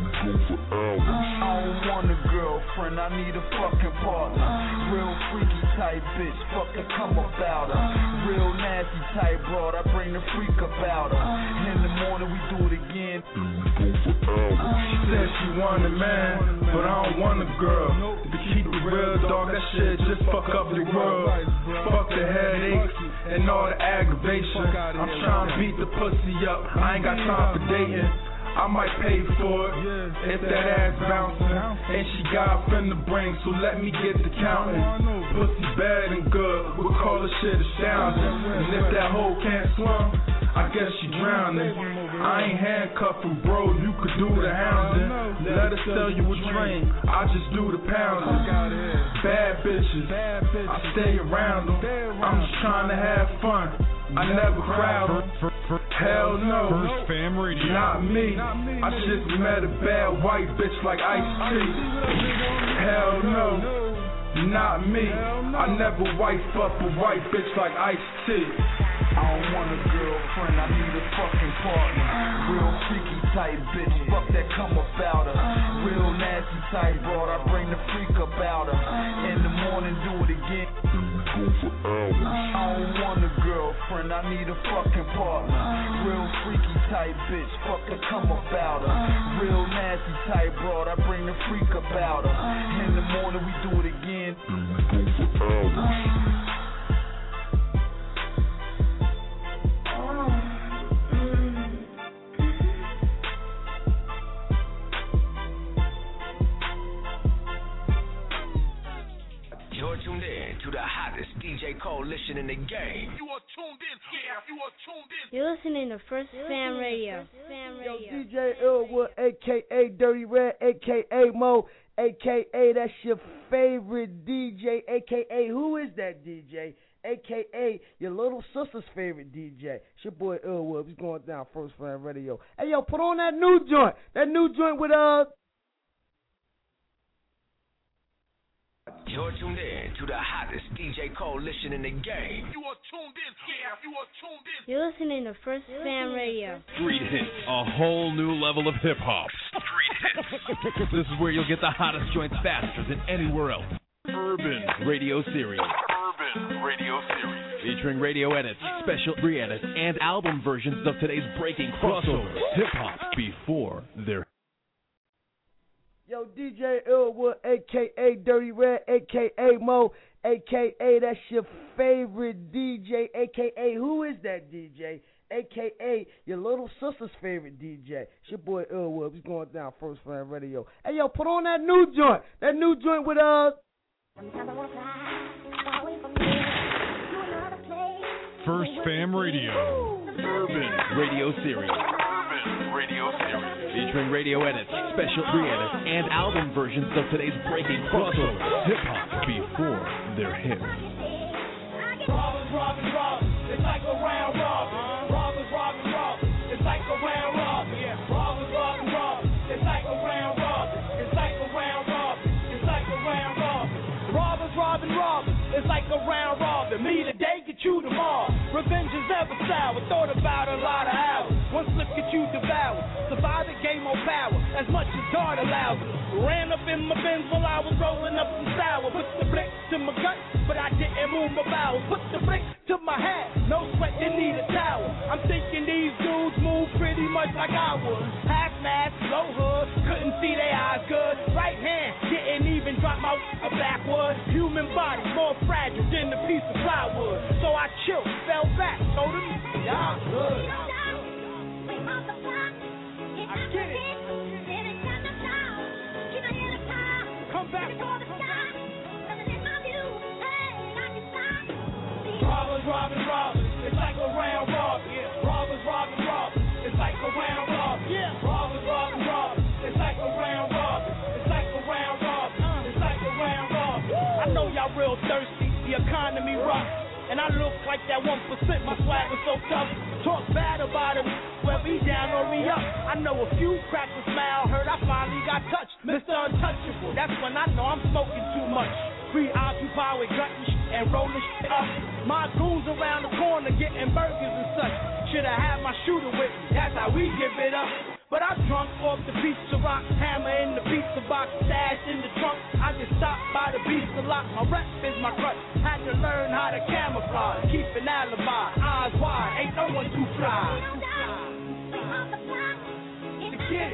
A: I don't want a girlfriend, I need a fucking partner. Real freaky type bitch, fuck the come about her. Real nasty type broad, I bring the freak about her. In the morning we do it again.
V: She said she want a man, but I don't want a girl. To keep it real, dog, that shit just fuck up your world. Fuck the headaches and all the aggravation. I'm trying to beat the pussy up, I ain't got time for dating. I might pay for it if that ass bouncing. And she got finna bring, so let me get the counting. Pussy bad and good, we'll call the shit astounding. And if that hoe can't swim, I guess she drowning. I ain't handcuffing, bro, you could do the hounding. Let her sell you a drink, I just do the pounding. Bad bitches, I stay around them. I'm just trying to have fun, I never crowd them. Hell no,
I: First Fam Radio.
V: Not me. I just met a bad white bitch like Ice-T. Hell no, not me. I never wife up a white bitch like Ice-T.
A: I don't want a girlfriend, I need a fucking partner. Real freaky type bitch, fuck that come about her. Real nasty type broad, I bring the freak about her. In the morning do it again. I don't want a girlfriend, I need a fucking partner. Real freaky type bitch, fuck the come about her. Real nasty type broad, I bring the freak about her. In the morning we do it again.
B: in to the hottest D J coalition in the game.
C: You are tuned in. Yeah, you are tuned in.
D: You're listening to First Fam Radio. Fam
F: Yo,
D: Radio.
F: D J Illwood, a k a. Dirty Red, a k a. Mo, a k a that's your favorite D J, a k a who is that D J? a k a your little sister's favorite D J. It's your boy Illwood. He's going down First Fam Radio. Hey, yo, put on that new joint. That new joint with, uh...
B: You're tuned in to the hottest D J coalition in the game.
C: You are tuned in. Yeah, you are tuned in.
D: You're listening to First Fam Radio.
E: Street Hits, a whole new level of hip hop. Street Hits. This is where you'll get the hottest joints faster than anywhere else. Urban Radio Series.
I: Urban Radio Series.
E: Featuring radio edits, special re-edits, and album versions of today's breaking crossovers. Hip hop before their.
F: Yo, D J Illwood, a k a. Dirty Red, a k a. Mo, a k a that's your favorite D J, a k a who is that D J? a k a your little sister's favorite D J. It's your boy Illwood. He's going down First Fam Radio. Hey, yo, put on that new joint. That new joint with, uh...
I: First Fam Radio.
E: Urban Radio Series.
I: Urban Radio Series.
E: Featuring radio edits, special re-edits, and album versions of today's breaking crossovers. Hip hop before their hits.
S: Robbers, robbers, robbers. It's like a round robin. Robbers, robbers, robbers. It's like a round robin. Robbers, robbers, robbers. It's like a round robin. It's like a round robin. It's like a round robin. Robbers, robbing, robbers. It's like a round robin. Me today, get you tomorrow. Revenge is never sour. Thought about a lot of hours. One slip get you devoured. Survive the game on power. As much as God allows. Ran up in my Benz while I was rolling up some sour. Put the blick to my gut, but I didn't move my bowels. Put the blick to my hat. No sweat, they need a towel. I'm thinking these dudes move pretty much like I would. Half mask, low hood, couldn't see their eyes good. Right hand didn't even drop my a backwood. Human body more fragile than a piece of plywood. So I chilled, fell back, told them, y'all good. I get it. Come back. Robbers, robbing, robbers. It's like a round robin. Robbers, robbing, robbers. It's like a round robin. Robbers, robbing, robbers. It's like a round robin. It's like a round robin. It's like a round robin. I know y'all real thirsty. The economy rough. And I look like that one percent, my swag was so tough. Talk bad about him, well, be down or be up. I know a few cracked a smile, heard I finally got touched. Mister Untouchable, that's when I know I'm smoking too much. Preoccupied with gutting sh- and rolling shit up. My goons around the corner getting burgers and such. Should've had my shooter with me, that's how we give it up. But I drunk off the pizza rock, hammer in the pizza box, stash in the trunk. I just stopped by the pizza lot. My rep is my crutch. Had to learn how to camouflage, keep an alibi, eyes wide, ain't no one too fly. To get it.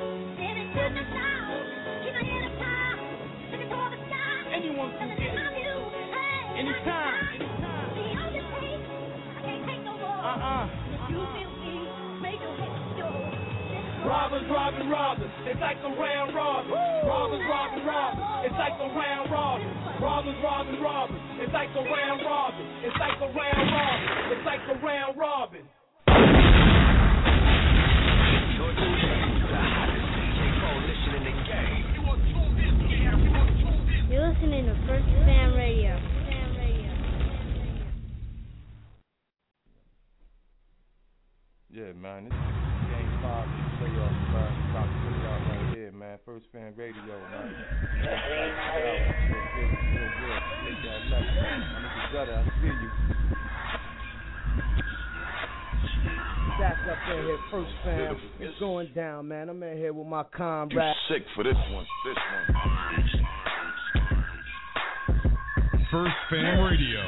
S: Anyone can get it. Anytime. Uh-uh. Robbers, robbing, robbers. It's like a round robin. Robbers, robbing, robbers. It's like a round robin. Robbers, robbing, robbers. It's like a round robin. It's like a round robin. It's like a round robin.
B: You're tuned in to the hottest D J coalition in the game.
C: You are tuned in. Yeah, you are tuned in.
D: You're listening to First Fam Radio. Fam Radio.
N: Yeah, man. This is game five of the playoffs, man. About to put it out right here, man. First Fan Radio, man. I see you.
F: Back up in here, First Fam. It's going down, man. I'm in here with my comrade.
I: You sick for this one. This one. First Fam Radio.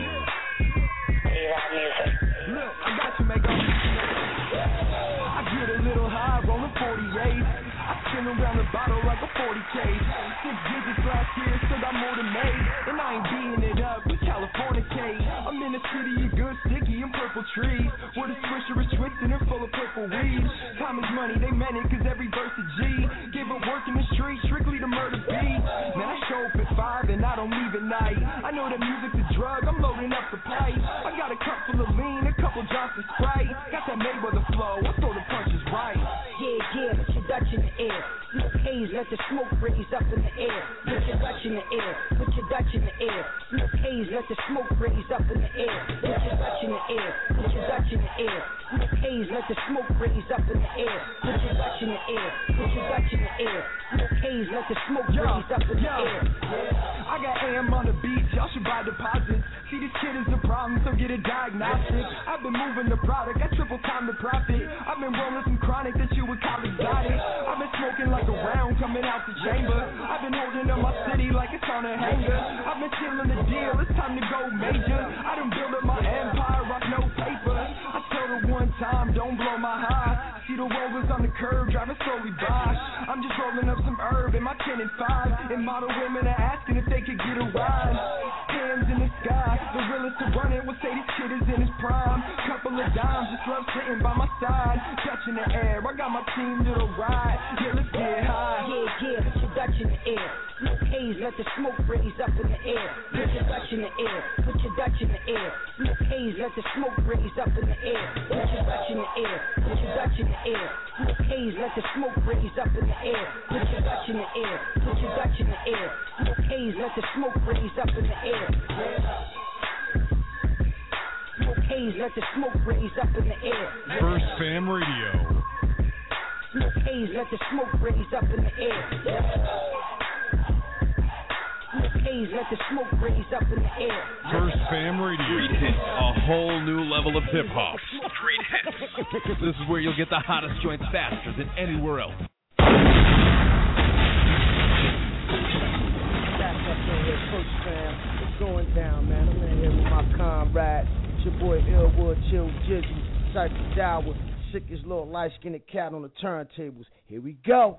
S: Look, I got you, make up. I get a little high, rolling forty-eight. I spin around the bottle like a forty K. Six digits last year, still got more than made. And I ain't beating it up with California K. I'm in the
G: the city of good, sticky and purple trees. Where the swisher is twisted and full of purple weed. Time is money, they meant it, cause every verse a G. Give it work in the street, strictly to murder beat. Man, I show up at five and I don't leave at night. I know that music's a drug, I'm loading up the pipe. I got a cup full of lean, a couple drops of Sprite. Got that Mayweather flow, I throw the punches right.
K: Yeah, yeah, put your Dutch in the air. Smoke haze, let the smoke raise up in the air. Put your Dutch in the air, put your Dutch in the air. Smoke haze, let the smoke raise up in the air. Put your Dutch in the air, put your Dutch in the air. Smoke haze, let the smoke raise up in the air. Put your Dutch in the air, put your Dutch in the air. Smoke haze, let the smoke raise up in the air.
G: I got A M on the beach, y'all should buy deposits. See, this kid is the problem, so get a diagnostic. I've been moving the product, I triple time the profit. I've been rolling some chronic that you would call exotic. I've been smoking like a round coming out the chamber. I've been holding up my city like it's on a hanger. I've been sealing the deal, it's time to go major. I done built up my empire, rock no paper. I told her one time, don't blow my high. See the rovers on the curb, driving slowly by. I'm just rolling up some herb in my ten and five. And model women are asking if they could get a ride. Hands in the sky, the realest to run it would say this kid is in his prime. Couple of dimes, just love sitting by my side. Touching the air, I got my team to the ride. Yeah, let's get high.
K: Yeah, yeah, put your Dutch in the air. Smoke haze, let the smoke raise up in the air. Put your Dutch in the air, put your Dutch in the air. Smoke haze, let the smoke raise up in the air. Put your Dutch in the air, put your Dutch in the air. Smoke haze, let the smoke raise up in the air. Put your Dutch in the air, put your Dutch in the air. Smoke haze, let the smoke raise up in the air. Smoke haze, let the smoke raise up in the air.
I: First Fam Radio.
K: Smoke haze, let the smoke raise up in the air. Smoke haze, let the smoke raise up in the air.
I: First Fam Radio.
E: Street hits, a whole new level of hip hop. Street hits. This is where you'll get the hottest joints faster than anywhere else.
F: Back up in here, First Fam. It's going down, man. I'm in here with my comrade. It's your boy Illwood, Chill Jizzy, Cypher Dower, sickest little light-skinned cat on the turntables. Here we go.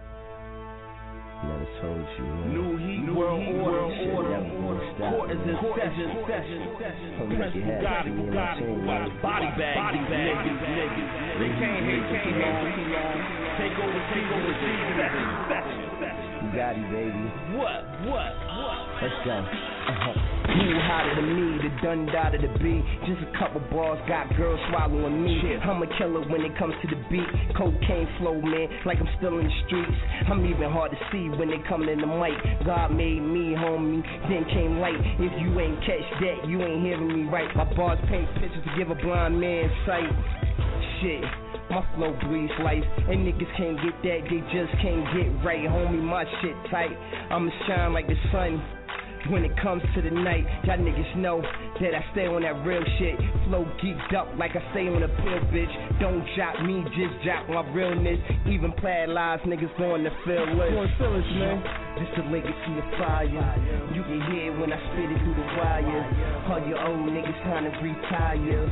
W: Never told you, man.
X: New heat, New world heat, order,
W: Shit,
X: order.
W: never gonna stop.
X: Court is in
W: Court
X: session, session, session.
W: Prince
X: Bugatti, Bugatti, Bugatti, body bag, body bag, niggas, niggas. They can't hate too long, too long. Take over, take over, session, session, session.
W: Bugatti, baby.
X: What, what, what?
W: Let's go. Uh-huh.
Y: You hotter than me, the done dot of the beat. Just a couple bars, got girls swallowing me. I'm a killer when it comes to the beat. Cocaine flow, man, like I'm still in the streets. I'm even hard to see when they come in the mic. God made me, homie, then came light. If you ain't catch that, you ain't hearing me right. My bars paint pictures to give a blind man sight. Shit. My flow breathes life, and niggas can't get that, they just can't get right. Homie, my shit tight, I'ma shine like the sun. When it comes to the night, y'all niggas know that I stay on that real shit. Flow geeked up like I stay on a pill, bitch. Don't jock me, just jock my realness. Even plaid lies, niggas going to feel it.
F: Going to feel it, man.
Y: This the legacy of fire. You can hear when I spit it through the wire. All your old niggas trying to retire.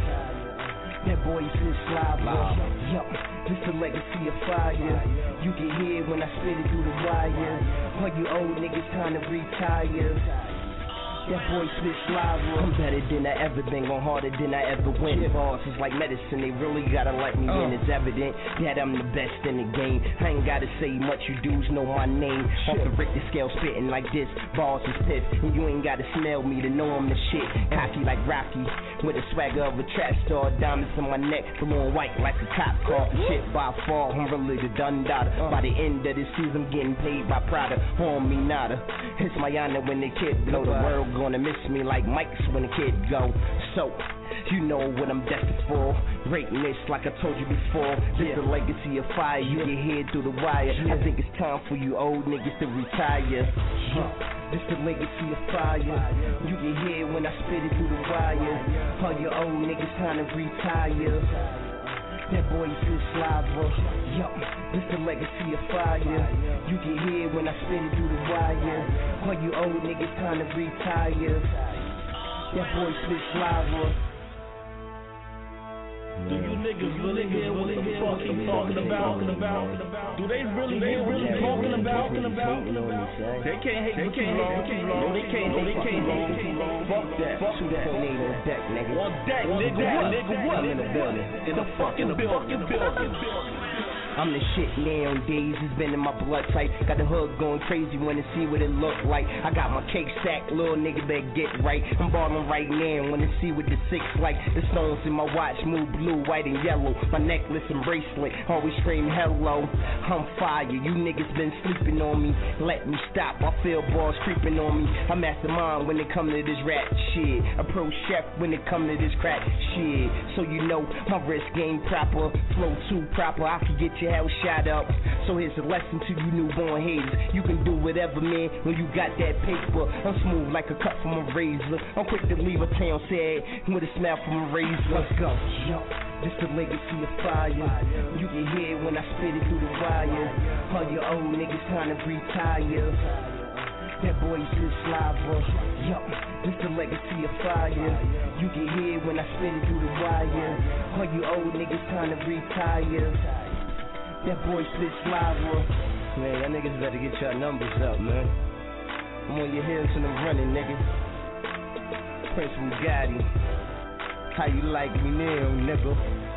Y: That boy is lava. Yup, this the legacy of fire. You can hear when I spit it through the wire. All you old niggas trying to retire. That boy spits lava. I'm better than I ever been, going harder than I ever went. Bars is like medicine, they really gotta let me in. It's evident that I'm the best in the game. I ain't gotta say much, you dudes know my name. Off the Richter scale, spitting like this. Bars is piss, and you ain't gotta smell me to know I'm the shit. Cocky like Rocky, with the swagger of a trap star. Diamonds on my neck, blowing white like a cop car. Shit by far, I'm really the done daughter. By the end of the season, I'm getting paid by Prada. On me nada. It's my honor when the kid blow. The world gonna miss me like Mike's when the kid go. So, you know what I'm destined for. Greatness, like I told you before. This the legacy of fire. You get hit through the wire. I think it's time for you old niggas to retire. This the legacy of fire. You can hear when I spit it through the wire. All your old niggas trying to retire. That boy is lava. Yup, this the legacy of fire. You can hear when I spit it through the wire. All you old niggas trying to retire. That boy spits lava.
X: Do you niggas really hear what the fuck I'm talking about? Do they really hear what I'm talking about? They can't hate, they can't hate, no, they can't, no, they can't hate.
Y: Fuck that. two point eight on deck, nigga.
S: On deck, nigga. What? Nigga, what?
Y: I'm in the building.
S: In the fucking building.
Y: I'm the shit nowadays, it's been in my blood type. Got the hood going crazy when to see what it look like. I got my cake stacked, little nigga better get right. I'm balling right now, wanna see what the six like. The stones in my watch move blue, white and yellow. My necklace and bracelet always scream hello. I'm fire, you niggas been sleeping on me. Let me stop, I feel balls creeping on me. I'm mastermind when it come to this rap shit. A pro chef when it come to this crack shit. So you know my wrist game proper, flow too proper. I can get your hell shot up. So here's a lesson to you newborn haters. You can do whatever, man, when you got that paper. I'm smooth like a cut from a razor. I'm quick to leave a town sad with a smell from a razor. Let's go. Yo, this the legacy of fire. You can hear it when I spit it through the wire. All your old niggas trying to retire. That boy is lava. Yo, this the legacy of fire. You can hear it when I spit it through the wire. All you old niggas trying to retire. That boy spits lava. Man, y'all niggas better get your numbers up, man. I'm on your heels and I'm running, nigga. Prince Bugatti. How you like me now, nigga?